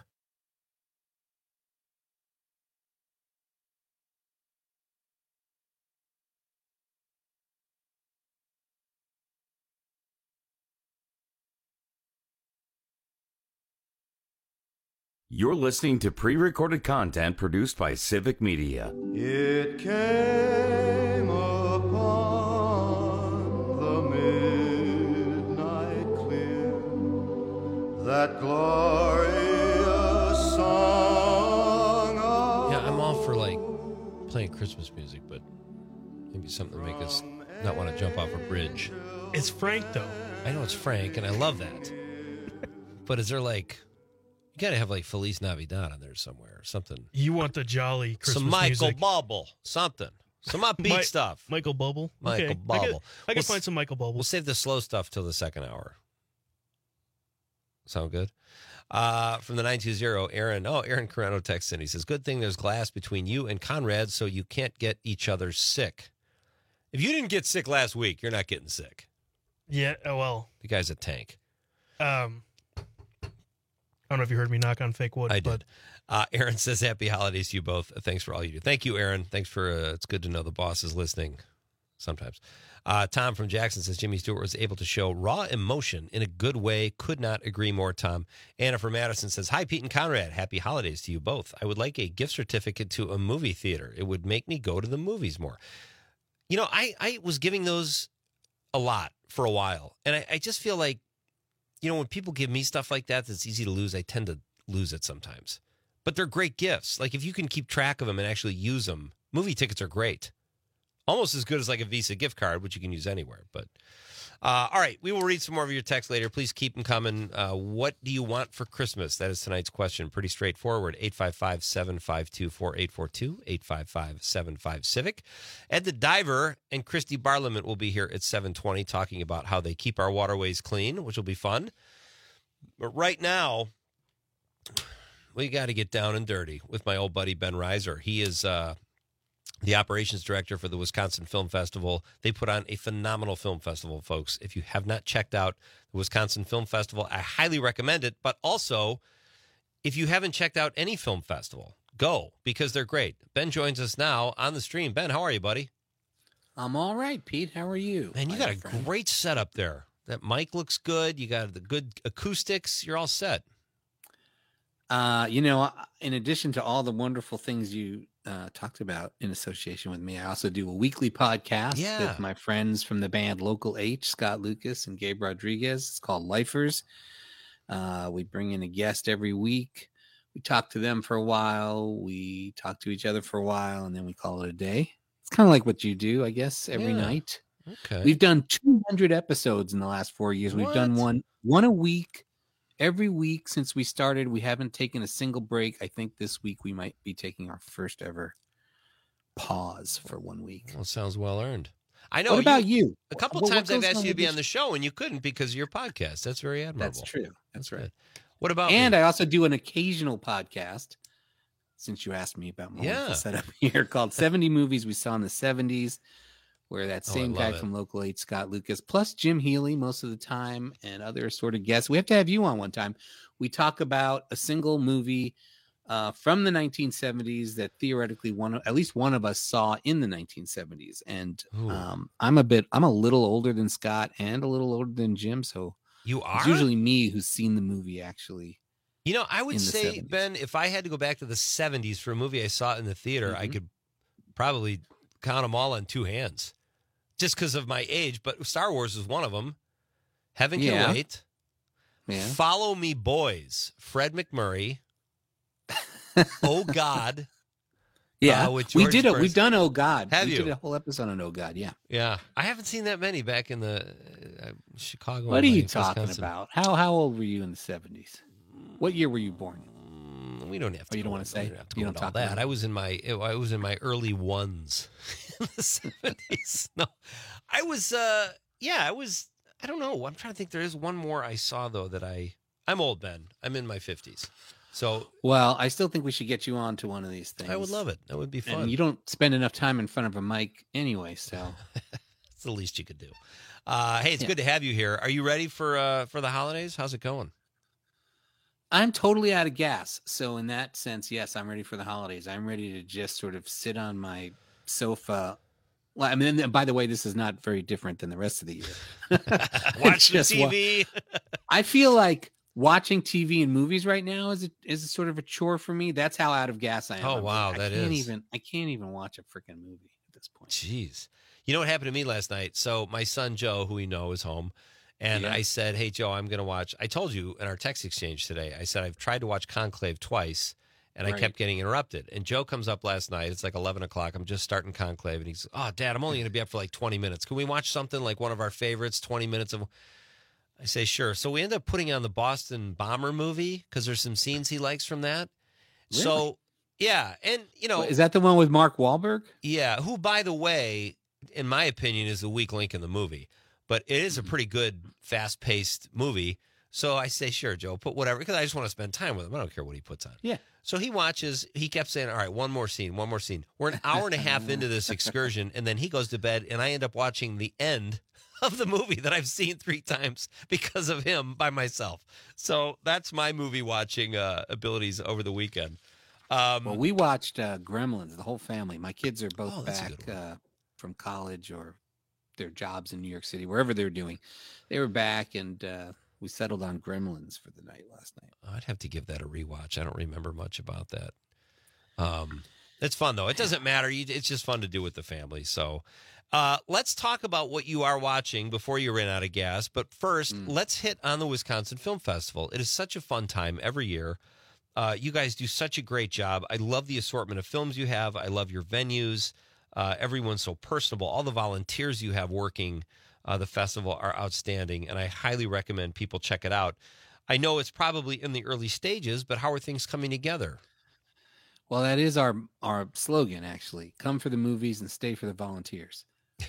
You're listening to pre-recorded content produced by Civic Media. It came upon that glorious song. Yeah, I'm all for like playing Christmas music, but maybe something to make us not want to jump off a bridge. It's Frank, though. I know it's Frank, and I love that. But is there like, you got to have like Feliz Navidad on there somewhere or something. You want the jolly Christmas Some Michael music. Bubble, something. Some upbeat stuff. Michael Bubble? Michael Okay. Bubble. I can find some Michael Bubble. We'll save the slow stuff till the second hour. Sound good? From the 920, Aaron Carano texts in. He says, good thing there's glass between you and Conrad so you can't get each other sick. If you didn't get sick last week, you're not getting sick. Yeah, well. The guy's a tank. I don't know if you heard me knock on fake wood. I did. Aaron says, happy holidays to you both. Thanks for all you do. Thank you, Aaron. Thanks for, it's good to know the boss is listening sometimes. Tom from Jackson says, Jimmy Stewart was able to show raw emotion in a good way. Could not agree more, Tom. Anna from Madison says, hi, Pete and Conrad. Happy holidays to you both. I would like a gift certificate to a movie theater. It would make me go to the movies more. You know, I was giving those a lot for a while. And I just feel like, you know, when people give me stuff like that that's easy to lose, I tend to lose it sometimes. But they're great gifts. Like, if you can keep track of them and actually use them, movie tickets are great. Almost as good as like a Visa gift card, which you can use anywhere. But all right, we will read some more of your texts later. Please keep them coming. What do you want for Christmas? That is tonight's question. Pretty straightforward. 855-752-4842, 855-75-CIVIC. Ed the Diver and Christy Barliament will be here at 7:20 talking about how they keep our waterways clean, which will be fun. But right now, we got to get down and dirty with my old buddy Ben Reiser. He is the operations director for the Wisconsin Film Festival. They put on a phenomenal film festival, folks. If you have not checked out the Wisconsin Film Festival, I highly recommend it. But also, if you haven't checked out any film festival, go, because they're great. Ben joins us now on the stream. Ben, how are you, buddy? I'm all right, Pete. How are you? Man, you got a great setup there. That mic looks good. You got the good acoustics. You're all set. You know, in addition to all the wonderful things you talked about in association with me, I also do a weekly podcast with my friends from the band Local H, Scott Lucas and Gabe Rodriguez. It's called Lifers. We bring in a guest every week. We talk to them for a while. We talk to each other for a while, and then we call it a day. It's kind of like what you do, I guess, every night. Okay. We've done 200 episodes in the last 4 years. We've done one a week. Every week since we started, we haven't taken a single break. I think this week we might be taking our first ever pause for 1 week. Well, sounds well earned. I know. What about you? A couple What times I've goes asked on you to with be this- on the show, and you couldn't because of your podcast. That's very admirable. That's true. That's right. What about And me? I also do an occasional podcast, since you asked me about my wonderful setup here, called 70 Movies We Saw in the 70s, where that same guy from Local 8, Scott Lucas, plus Jim Healy most of the time, and other sort of guests. We have to have you on one time. We talk about a single movie from the 1970s that theoretically at least one of us saw in the 1970s. And I'm a little older than Scott and a little older than Jim, so you are it's usually me who's seen the movie actually. You know, I would in the say, 70s. Ben, if I had to go back to the 70s for a movie I saw in the theater, I could probably count them all on two hands just because of my age. But Star Wars is one of them. Heaven Can Wait. Yeah. Follow Me Boys. Fred McMurray. Oh, God. Yeah, with we George did it. Burns. We've done Oh God. Have we you? did a whole episode on Oh God. Yeah. Yeah. I haven't seen that many back in the Chicago. What are you Wisconsin. talking about? How old were you in the 70s? What year were you born? We don't have to. You don't want to say? You don't talk about that. I was in my early ones in the 70s. No, I was. I don't know. I'm trying to think. There is one more I saw though that I'm old, Ben. I'm in my 50s. So well, I still think we should get you on to one of these things. I would love it. That would be fun. And you don't spend enough time in front of a mic anyway, so it's the least you could do. Hey, it's good to have you here. Are you ready for the holidays? How's it going? I'm totally out of gas. So in that sense, yes, I'm ready for the holidays. I'm ready to just sort of sit on my sofa. Well, I mean, by the way, this is not very different than the rest of the year. Watch the TV. I feel like watching TV and movies right now is a sort of a chore for me. That's how out of gas I am. Oh, wow, I can't even watch a freaking movie at this point. Jeez. You know what happened to me last night? So my son Joe, who we know, is home. And I said, hey, Joe, I'm going to watch. I told you in our text exchange today, I said, I've tried to watch Conclave twice, and I kept getting interrupted. And Joe comes up last night. It's like 11 o'clock. I'm just starting Conclave. And he's, oh, Dad, I'm only going to be up for like 20 minutes. Can we watch something like one of our favorites, 20 minutes of... I say, sure. So we end up putting on the Boston Bomber movie because there's some scenes he likes from that. Really? So, yeah. And, you know... Is that the one with Mark Wahlberg? Yeah. Who, by the way, in my opinion, is the weak link in the movie. But it is a pretty good, fast-paced movie. So I say, sure, Joe, put whatever, because I just want to spend time with him. I don't care what he puts on. Yeah. So he watches. He kept saying, all right, one more scene. We're an hour and a half into this excursion, and then he goes to bed, and I end up watching the end of the movie that I've seen 3 times because of him by myself. So that's my movie watching abilities over the weekend. Well, we watched Gremlins, the whole family. My kids are both back from college or their jobs in New York City, wherever they're doing. They were back, and we settled on Gremlins for the night last night. I'd have to give that a rewatch. I don't remember much about that. It's fun, though. It doesn't matter. It's just fun to do with the family. So let's talk about what you are watching before you run out of gas. But first, let's hit on the Wisconsin Film Festival. It is such a fun time every year. You guys do such a great job. I love the assortment of films you have. I love your venues. Everyone's so personable. All the volunteers you have working the festival are outstanding, and I highly recommend people check it out. I know it's probably in the early stages, but how are things coming together? Well, that is our slogan, actually. Come for the movies and stay for the volunteers.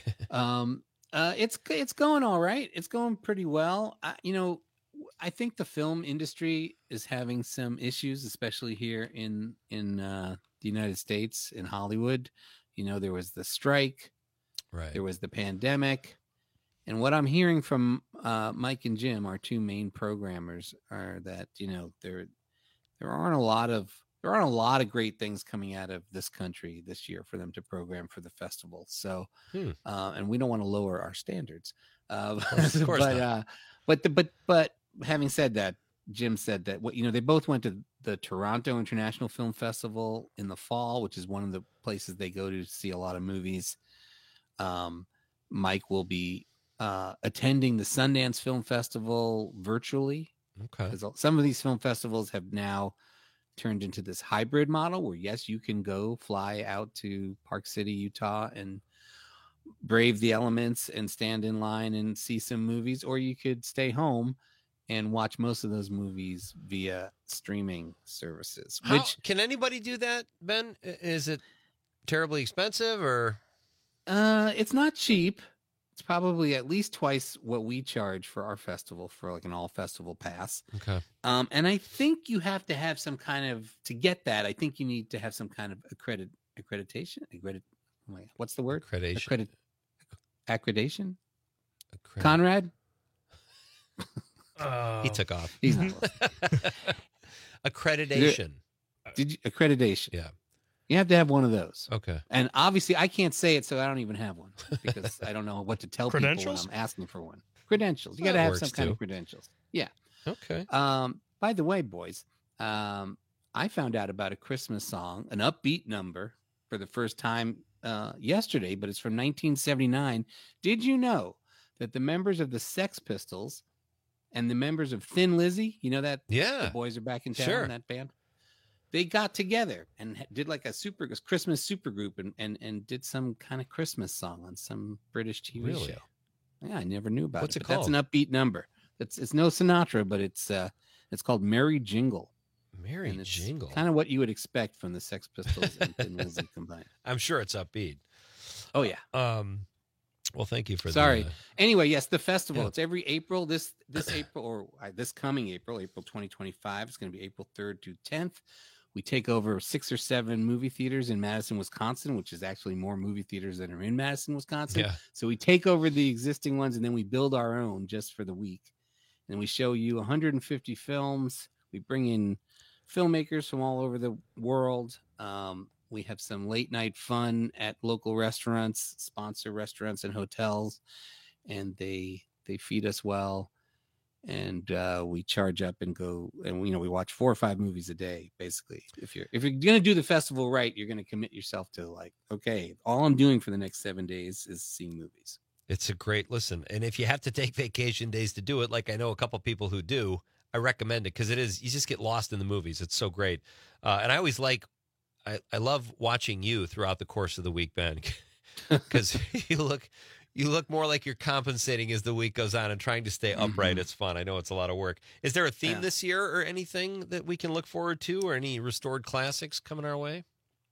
It's going all right. It's going pretty well. I think the film industry is having some issues, especially here in the United States, in Hollywood. There was the strike, there was the pandemic, and what I'm hearing from Mike and Jim, our 2 main programmers, are that there aren't a lot of great things coming out of this country this year for them to program for the festival. So, and we don't want to lower our standards, of course not. But having said that, Jim said that they both went to the Toronto International Film Festival in the fall, which is one of the places they go to see a lot of movies. Mike will be attending the Sundance Film Festival virtually. Okay. Because some of these film festivals have now turned into this hybrid model where, yes, you can go fly out to Park City, Utah, and brave the elements and stand in line and see some movies, or you could stay home and watch most of those movies via streaming services. Can anybody do that, Ben? Is it terribly expensive, or? It's not cheap. It's probably at least twice what we charge for our festival for like an all festival pass. Okay. And I think you have to have some kind of, to get that, I think you need to have some kind of accreditation. What's the word? Accreditation. Conrad? He took off. He's not accreditation. Accreditation. Yeah. You have to have one of those. Okay. And obviously I can't say it, so I don't even have one because I don't know what to tell people when Credentials? I'm asking for one. Credentials. You got to have some kind of credentials. Yeah. Okay. By the way, boys, I found out about a Christmas song, an upbeat number, for the first time yesterday, but it's from 1979. Did you know that the members of the Sex Pistols and the members of Thin Lizzy, you know that? Yeah. The Boys Are Back in Town, Sure. that band? They got together and did like a Christmas supergroup and did some kind of Christmas song on some British TV show. Yeah, I never knew about What's it. it But that's an upbeat number. It's no Sinatra, but it's called Merry Jingle. Merry Jingle. Kind of what you would expect from the Sex Pistols and Thin Lizzy combined. I'm sure it's upbeat. Oh yeah. Well, thank you for Sorry. Anyway, yes, the festival. Yeah. It's every April. This April, or this coming April 2025. It's going to be April 3rd to 10th. We take over 6 or 7 movie theaters in Madison, Wisconsin, which is actually more movie theaters than are in Madison, Wisconsin. Yeah. So we take over the existing ones and then we build our own just for the week. And we show you 150 films. We bring in filmmakers from all over the world. We have some late night fun at local restaurants, sponsor restaurants and hotels, and they feed us well. And we charge up and go, and we watch 4 or 5 movies a day. Basically, if you're gonna do the festival right, you're gonna commit yourself to like, okay, all I'm doing for the next 7 days is seeing movies. It's a great listen. And if you have to take vacation days to do it, like I know a couple people who do, I recommend it because you just get lost in the movies. It's so great. And I always I love watching you throughout the course of the week, Ben, because you look more like you're compensating as the week goes on and trying to stay upright. Mm-hmm. It's fun. I know it's a lot of work. Is there a theme this year or anything that we can look forward to, or any restored classics coming our way?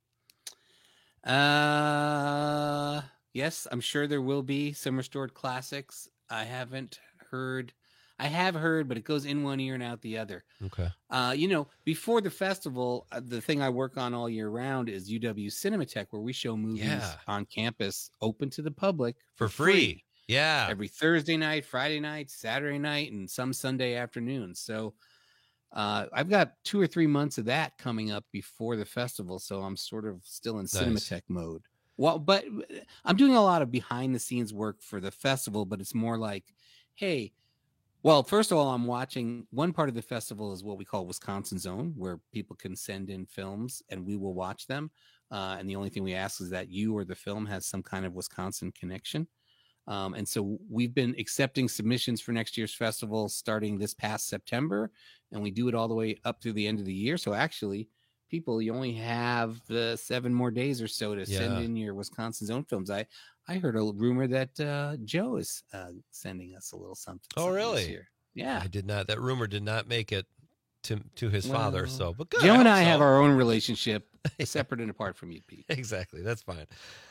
Yes, I'm sure there will be some restored classics. I have heard, but it goes in one ear and out the other. Okay. Before the festival, the thing I work on all year round is UW Cinematheque, where we show movies on campus open to the public for free. Yeah. Every Thursday night, Friday night, Saturday night, and some Sunday afternoon. So I've got 2 or 3 months of that coming up before the festival. So I'm sort of still in Cinematheque mode. Well, but I'm doing a lot of behind the scenes work for the festival, but it's more like, hey, well, first of all, I'm watching one part of the festival is what we call Wisconsin Zone, where people can send in films and we will watch them. And the only thing we ask is that you or the film has some kind of Wisconsin connection. And so we've been accepting submissions for next year's festival starting this past September, and we do it all the way up through the end of the year. So actually, people, you only have 7 more days or so to send in your Wisconsin Zone films. I heard a rumor that Joe is sending us a little something. Oh, really? This year. Yeah. I did not. That rumor did not make it to his father. So, but good. Joe and I have our own relationship, separate and apart from you, Pete. Exactly. That's fine.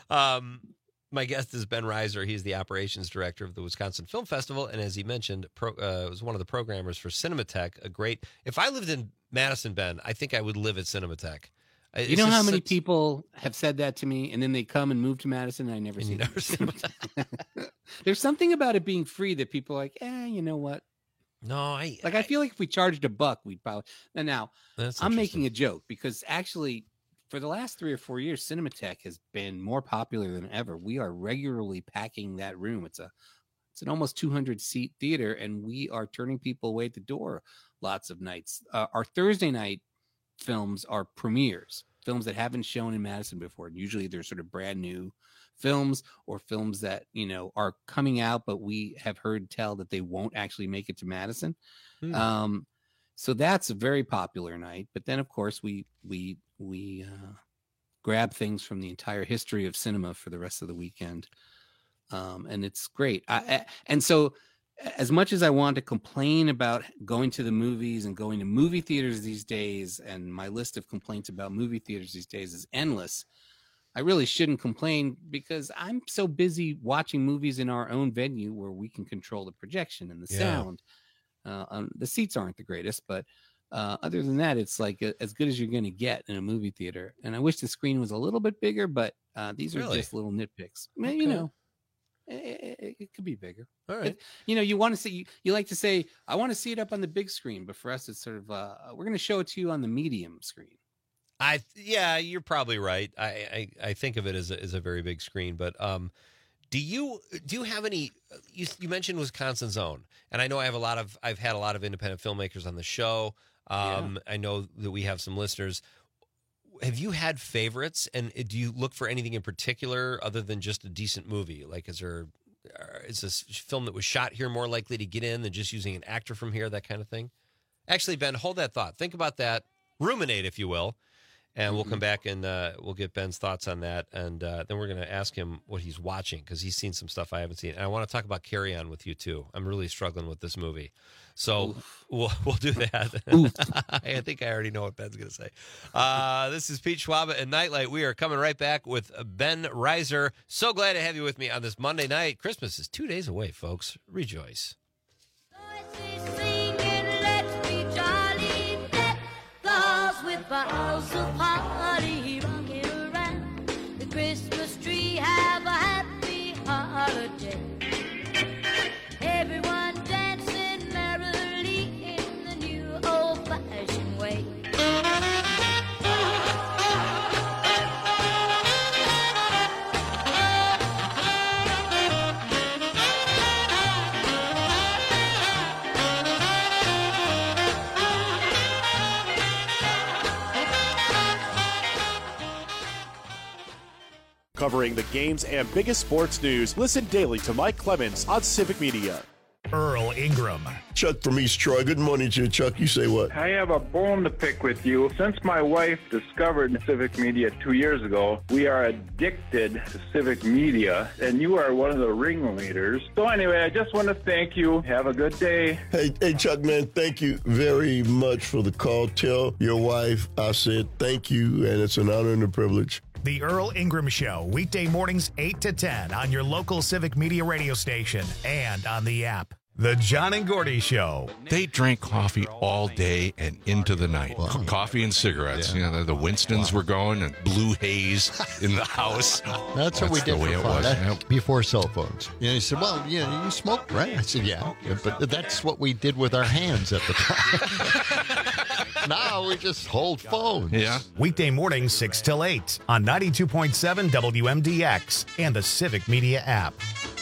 My guest is Ben Reiser. He's the operations director of the Wisconsin Film Festival, and as he mentioned, was one of the programmers for Cinematheque. If I lived in Madison, Ben, I think I would live at Cinematheque. You know how many people have said that to me, and then they come and move to Madison, and I never see them. There's something about it being free that people are like, you know what? No, I feel like if we charged $1, we'd probably. And now I'm making a joke because actually, for the last 3 or 4 years, Cinematheque has been more popular than ever. We are regularly packing that room. It's an almost 200-seat theater, and we are turning people away at the door lots of nights. Our Thursday night films are premieres, films that haven't shown in Madison before. Usually they're sort of brand new films or films that, are coming out, but we have heard tell that they won't actually make it to Madison. So that's a very popular night. But then, of course, we grab things from the entire history of cinema for the rest of the weekend. And it's great. And so as much as I want to complain about going to the movies and going to movie theaters these days, and my list of complaints about movie theaters these days is endless, I really shouldn't complain because I'm so busy watching movies in our own venue where we can control the projection and the sound. The seats aren't the greatest, but other than that, it's like as good as you're going to get in a movie theater. And I wish the screen was a little bit bigger, but these are just little nitpicks. Okay. It could be bigger. All right. You want to see, you like to say, I want to see it up on the big screen, but for us, it's sort of, we're going to show it to you on the medium screen. You're probably right. I think of it as a very big screen, but do you have any? You mentioned Wisconsin Zone, and I know I've had a lot of independent filmmakers on the show. I know that we have some listeners. Have you had favorites, and do you look for anything in particular other than just a decent movie? Like, is this film that was shot here more likely to get in than just using an actor from here, that kind of thing? Actually, Ben, hold that thought. Think about that. Ruminate, if you will. And we'll come back and we'll get Ben's thoughts on that. And then we're going to ask him what he's watching because he's seen some stuff I haven't seen. And I want to talk about Carry On with you, too. I'm really struggling with this movie. So we'll do that. I think I already know what Ben's going to say. This is Pete Schwaba and Nightlight. We are coming right back with Ben Reiser. So glad to have you with me on this Monday night. Christmas is 2 days away, folks. Rejoice. With boughs of holly rocking around the Christmas tree, have a happy holiday. Everyone dancing merrily in the new old-fashioned way. Covering the games and biggest sports news, listen daily to Mike Clemens on Civic Media. Earl Ingram. Chuck from East Troy. Good morning to you, Chuck. You say what? I have a bone to pick with you. Since my wife discovered Civic Media 2 years ago, we are addicted to Civic Media, and you are one of the ringleaders. So anyway, I just want to thank you. Have a good day. Hey, Chuck, man, thank you very much for the call. Tell your wife I said thank you, and it's an honor and a privilege. The Earl Ingram Show, weekday mornings 8 to 10 on your local Civic Media radio station and on the app. The John and Gordy Show. They drank coffee all day and into the night. Wow. Coffee and cigarettes. Yeah. You know, the Winstons were going and blue haze in the house. That's what we did for fun. Before cell phones. You know, he said, well, you smoked, right? I said, yeah. But that's what we did with our hands at the time. Now we just hold phones. Yeah. Weekday mornings 6 till 8 on 92.7 WMDX and the Civic Media app.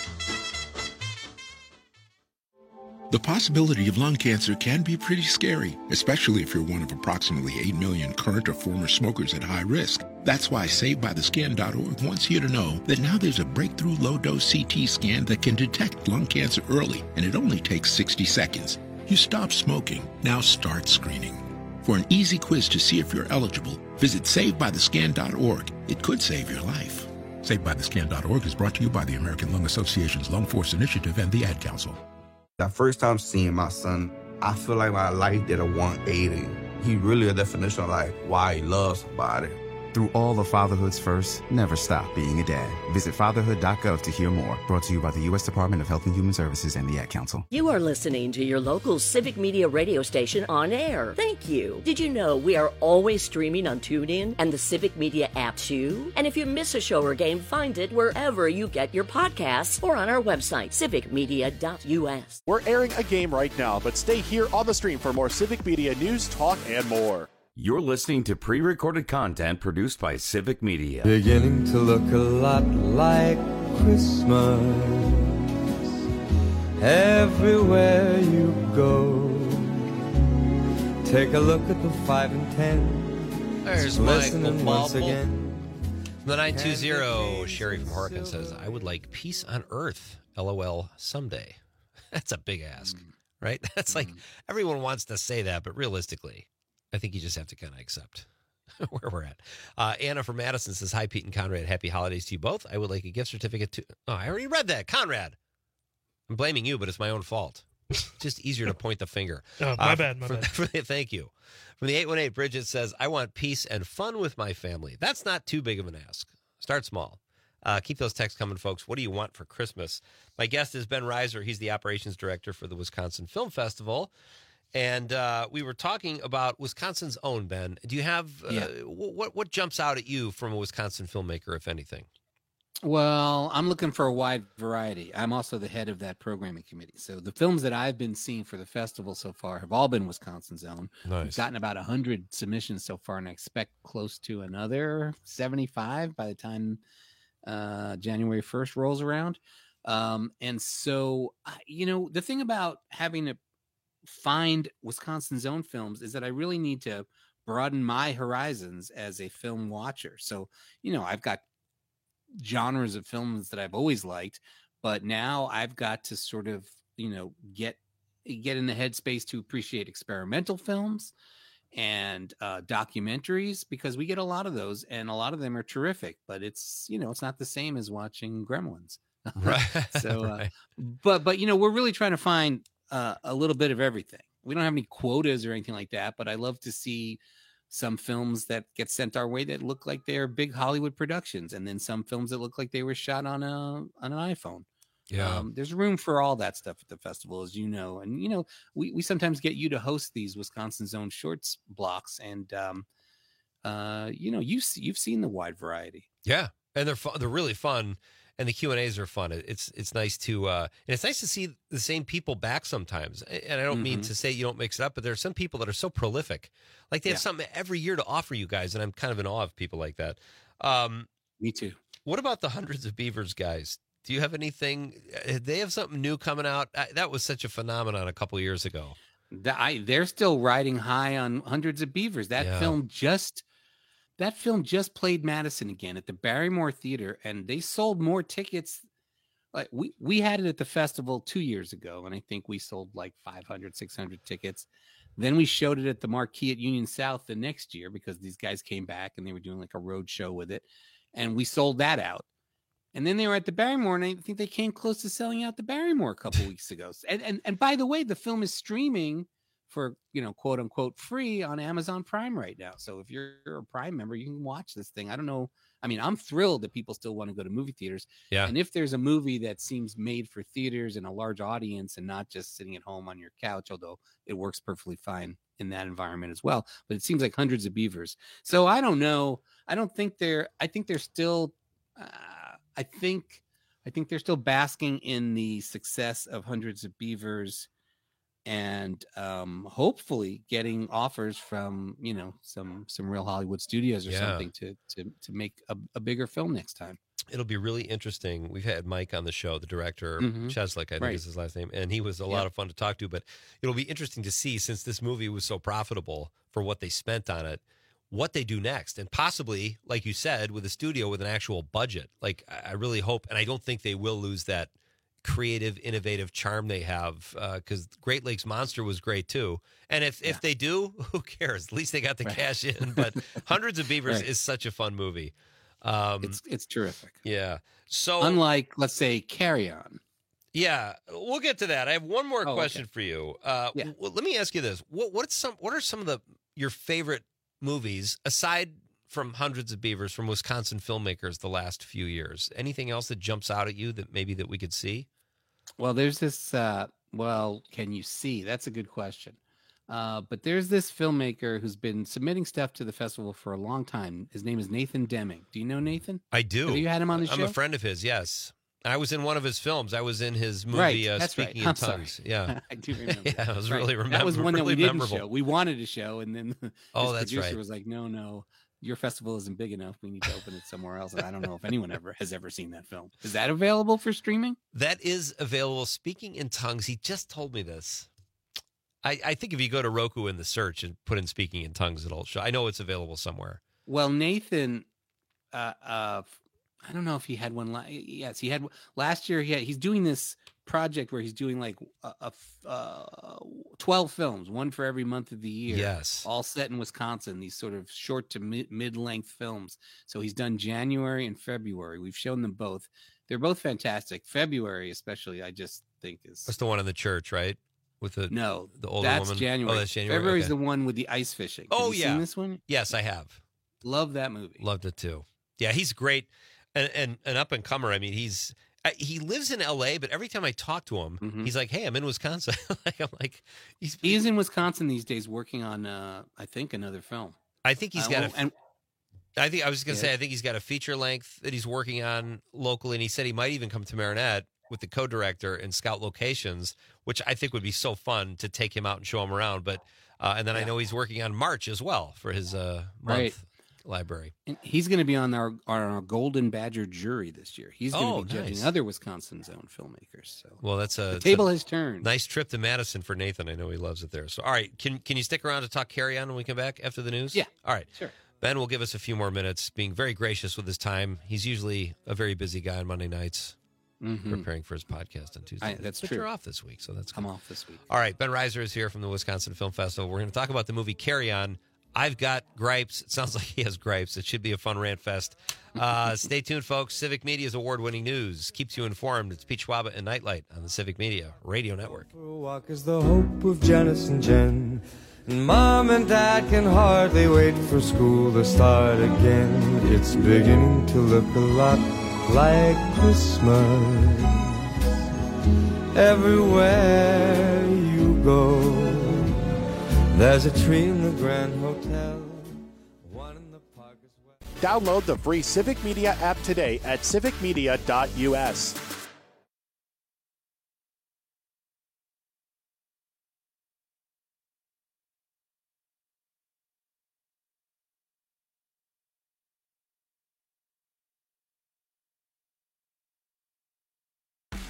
The possibility of lung cancer can be pretty scary, especially if you're one of approximately 8 million current or former smokers at high risk. That's why SaveByTheScan.org wants you to know that now there's a breakthrough low-dose CT scan that can detect lung cancer early, and it only takes 60 seconds. You stop smoking, now start screening. For an easy quiz to see if you're eligible, visit SaveByTheScan.org. It could save your life. SaveByTheScan.org is brought to you by the American Lung Association's Lung Force Initiative and the Ad Council. That first time seeing my son, I feel like my life did a 180. He really a definition of like why he loves somebody. Through all of fatherhood's first, never stop being a dad. Visit fatherhood.gov to hear more. Brought to you by the U.S. Department of Health and Human Services and the Ad Council. You are listening to your local Civic Media radio station on air. Thank you. Did you know we are always streaming on TuneIn and the Civic Media app too? And if you miss a show or game, find it wherever you get your podcasts or on our website, civicmedia.us. We're airing a game right now, but stay here on the stream for more Civic Media news, talk, and more. You're listening to pre-recorded content produced by Civic Media. Beginning to look a lot like Christmas everywhere you go. Take a look at the 5 and 10. There's Listening Michael once Bobble. again. The 920, Sherry from Horkin says, I would like peace on earth, LOL, someday. That's a big ask, right? That's like, everyone wants to say that, but realistically, I think you just have to kind of accept where we're at. Anna from Madison says, hi, Pete and Conrad. Happy holidays to you both. I would like a gift certificate to... Oh, I already read that. Conrad. I'm blaming you, but it's my own fault. Just easier to point the finger. Oh, my bad. Thank you. From the 818, Bridget says, I want peace and fun with my family. That's not too big of an ask. Start small. Keep those texts coming, folks. What do you want for Christmas? My guest is Ben Reiser. He's the operations director for the Wisconsin Film Festival. And we were talking about Wisconsin's own, Ben. Do you have what jumps out at you from a Wisconsin filmmaker, if anything? Well, I'm looking for a wide variety. I'm also the head of that programming committee. So the films that I've been seeing for the festival so far have all been Wisconsin's own. Nice. We've gotten about 100 submissions so far, and I expect close to another 75 by the time January 1st rolls around. And so, the thing about having to find Wisconsin's own films is that I really need to broaden my horizons as a film watcher. So, I've got genres of films that I've always liked, but now I've got to sort of, get in the headspace to appreciate experimental films and documentaries, because we get a lot of those and a lot of them are terrific, but it's, it's not the same as watching Gremlins. Right. So, right. But, we're really trying to find a little bit of everything. We don't have any quotas or anything like that, but I love to see some films that get sent our way that look like they're big Hollywood productions, and then some films that look like they were shot on an iPhone. Yeah. There's room for all that stuff at the festival, as you know. And, we sometimes get you to host these Wisconsin's own shorts blocks, and, you've seen the wide variety. Yeah. And they're fun. They're really fun. And the Q&As are fun. It's nice to and it's nice to see the same people back sometimes. And I don't mean to say you don't mix it up, but there are some people that are so prolific. Like they have something every year to offer you guys, and I'm kind of in awe of people like that. Me too. What about the Hundreds of Beavers guys? Do you have anything? They have something new coming out. That was such a phenomenon a couple of years ago. They're still riding high on Hundreds of Beavers. That film just that film just played Madison again at the Barrymore Theater, and they sold more tickets. Like we had it at the festival 2 years ago, and I think we sold like 500, 600 tickets. Then we showed it at the Marquee at Union South the next year because these guys came back and they were doing like a road show with it, and we sold that out. And then they were at the Barrymore, and I think they came close to selling out the Barrymore a couple weeks ago. And by the way, the film is streaming for, quote unquote, free on Amazon Prime right now. So if you're a Prime member, you can watch this thing. I don't know. I mean, I'm thrilled that people still want to go to movie theaters. Yeah. And if there's a movie that seems made for theaters and a large audience and not just sitting at home on your couch, although it works perfectly fine in that environment as well, but it seems like Hundreds of Beavers. So I don't know. I think they're still, I think they're still basking in the success of Hundreds of Beavers, and hopefully getting offers from some real Hollywood studios or something to make a bigger film next time. It'll be really interesting. We've had Mike on the show, the director, Cheslick, I think is his last name, and he was a lot of fun to talk to. But it'll be interesting to see, since this movie was so profitable for what they spent on it, what they do next, and possibly, like you said, with a studio with an actual budget. Like, I really hope, and I don't think they will lose that creative, innovative charm they have, because Great Lakes Monster was great too. And if they do, who cares? At least they got the cash in. But Hundreds of Beavers is such a fun movie. It's terrific. Yeah. So unlike, let's say, Carry On. Yeah, we'll get to that. I have one more question for you. Well, let me ask you this: what are some of your favorite movies aside from Hundreds of Beavers from Wisconsin filmmakers the last few years? Anything else that jumps out at you that we could see? Well, there's this. Can you see? That's a good question. But there's this filmmaker who's been submitting stuff to the festival for a long time. His name is Nathan Deming. Do you know Nathan? I do. Have you had him on the show? I'm a friend of his, yes. I was in one of his films. I was in his movie, Speaking in Tongues. Sorry. Yeah. I do remember. Yeah, it was really memorable. That was one that we didn't show. We wanted to show, and then his that's producer right. was like, no, your festival isn't big enough. We need to open it somewhere else. And I don't know if anyone has ever seen that film. Is that available for streaming? That is available. Speaking in Tongues, he just told me this. I think if you go to Roku in the search and put in Speaking in Tongues, it'll show. I know it's available somewhere. Well, Nathan, I don't know if he had one. Yes, he had last year. He's doing this project where he's doing like 12 films, one for every month of the year. Yes, all set in Wisconsin. These sort of short to mid-length films. So he's done January and February. We've shown them both. They're both fantastic. February, especially, I just think is. That's the one in the church, right? With the older that's woman. January. Oh, that's January. February's the one with the ice fishing. Have you seen this one? Yes, I have. Love that movie. Loved it too. Yeah, he's great, and an up and comer. I mean, he lives in L.A., but every time I talk to him, he's like, "Hey, I'm in Wisconsin." I'm like, he's in Wisconsin these days, working on I think another film. I think he's got I think he's got a feature length that he's working on locally, and he said he might even come to Marinette with the co-director and scout locations, which I think would be so fun to take him out and show him around. But and then I know he's working on March as well for his month library. And he's going to be on our Golden Badger jury this year. He's going to be judging other Wisconsin zone filmmakers. So the table has turned. Nice trip to Madison for Nathan. I know he loves it there. So all right, can you stick around to talk Carry On when we come back after the news? Yeah. All right. Sure. Ben will give us a few more minutes, being very gracious with his time. He's usually a very busy guy on Monday nights. Preparing for his podcast on Tuesday. That's true. But you're off this week, so that's good. I'm off this week. All right, Ben Reiser is here from the Wisconsin Film Festival. We're going to talk about the movie Carry On. I've got gripes. It sounds like he has gripes. It should be a fun rant fest. Stay tuned, folks. Civic Media's award-winning news keeps you informed. It's Pete Schwaba and Nightlight on the Civic Media Radio Network. For a walk is the hope of Janice and Jen. And Mom and Dad can hardly wait for school to start again. It's beginning to look a lot like Christmas. Everywhere you go, there's a tree in the Grand Hotel, one in the park as well. Download the free Civic Media app today at civicmedia.us.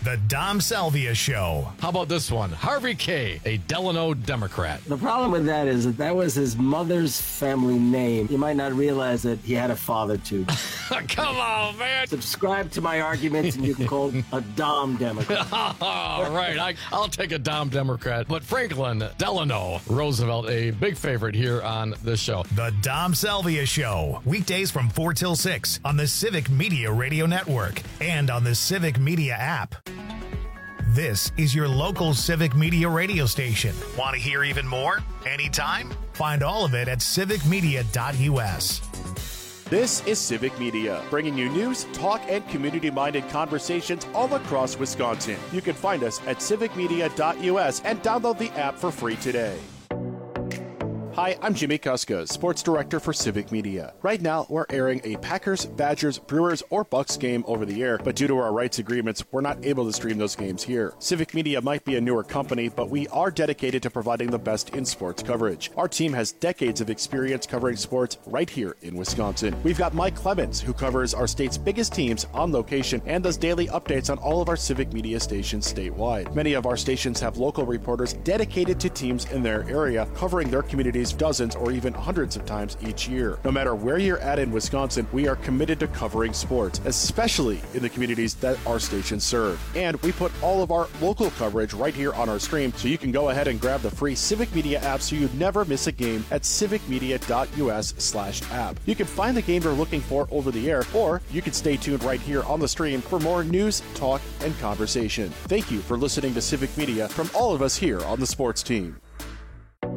The Dom Salvia Show. How about this one? Harvey K., a Delano Democrat. The problem with that is that was his mother's family name. You might not realize that he had a father, too. Come on, man. Subscribe to my arguments, and you can call a Dom Democrat. All right, I'll take a Dom Democrat. But Franklin Delano Roosevelt, a big favorite here on this show. The Dom Salvia Show. Weekdays from 4 till 6 on the Civic Media Radio Network and on the Civic Media app. This is your local Civic Media radio station. Want to hear even more? Anytime? Find all of it at civicmedia.us. This is Civic Media, bringing you news, talk, and community-minded conversations all across Wisconsin. You can find us at civicmedia.us and download the app for free today. Hi, I'm Jimmy Kuska, Sports Director for Civic Media. Right now, we're airing a Packers, Badgers, Brewers, or Bucks game over the air, but due to our rights agreements, we're not able to stream those games here. Civic Media might be a newer company, but we are dedicated to providing the best in sports coverage. Our team has decades of experience covering sports right here in Wisconsin. We've got Mike Clemens, who covers our state's biggest teams on location and does daily updates on all of our Civic Media stations statewide. Many of our stations have local reporters dedicated to teams in their area, covering their communities dozens or even hundreds of times each year. No matter where you're at in Wisconsin, we are committed to covering sports, especially in the communities that our stations serve. And we put all of our local coverage right here on our stream, so you can go ahead and grab the free Civic Media app so you never miss a game at civicmedia.us/app. You can find the game you're looking for over the air, or you can stay tuned right here on the stream for more news, talk, and conversation. Thank you for listening to Civic Media from all of us here on the sports team.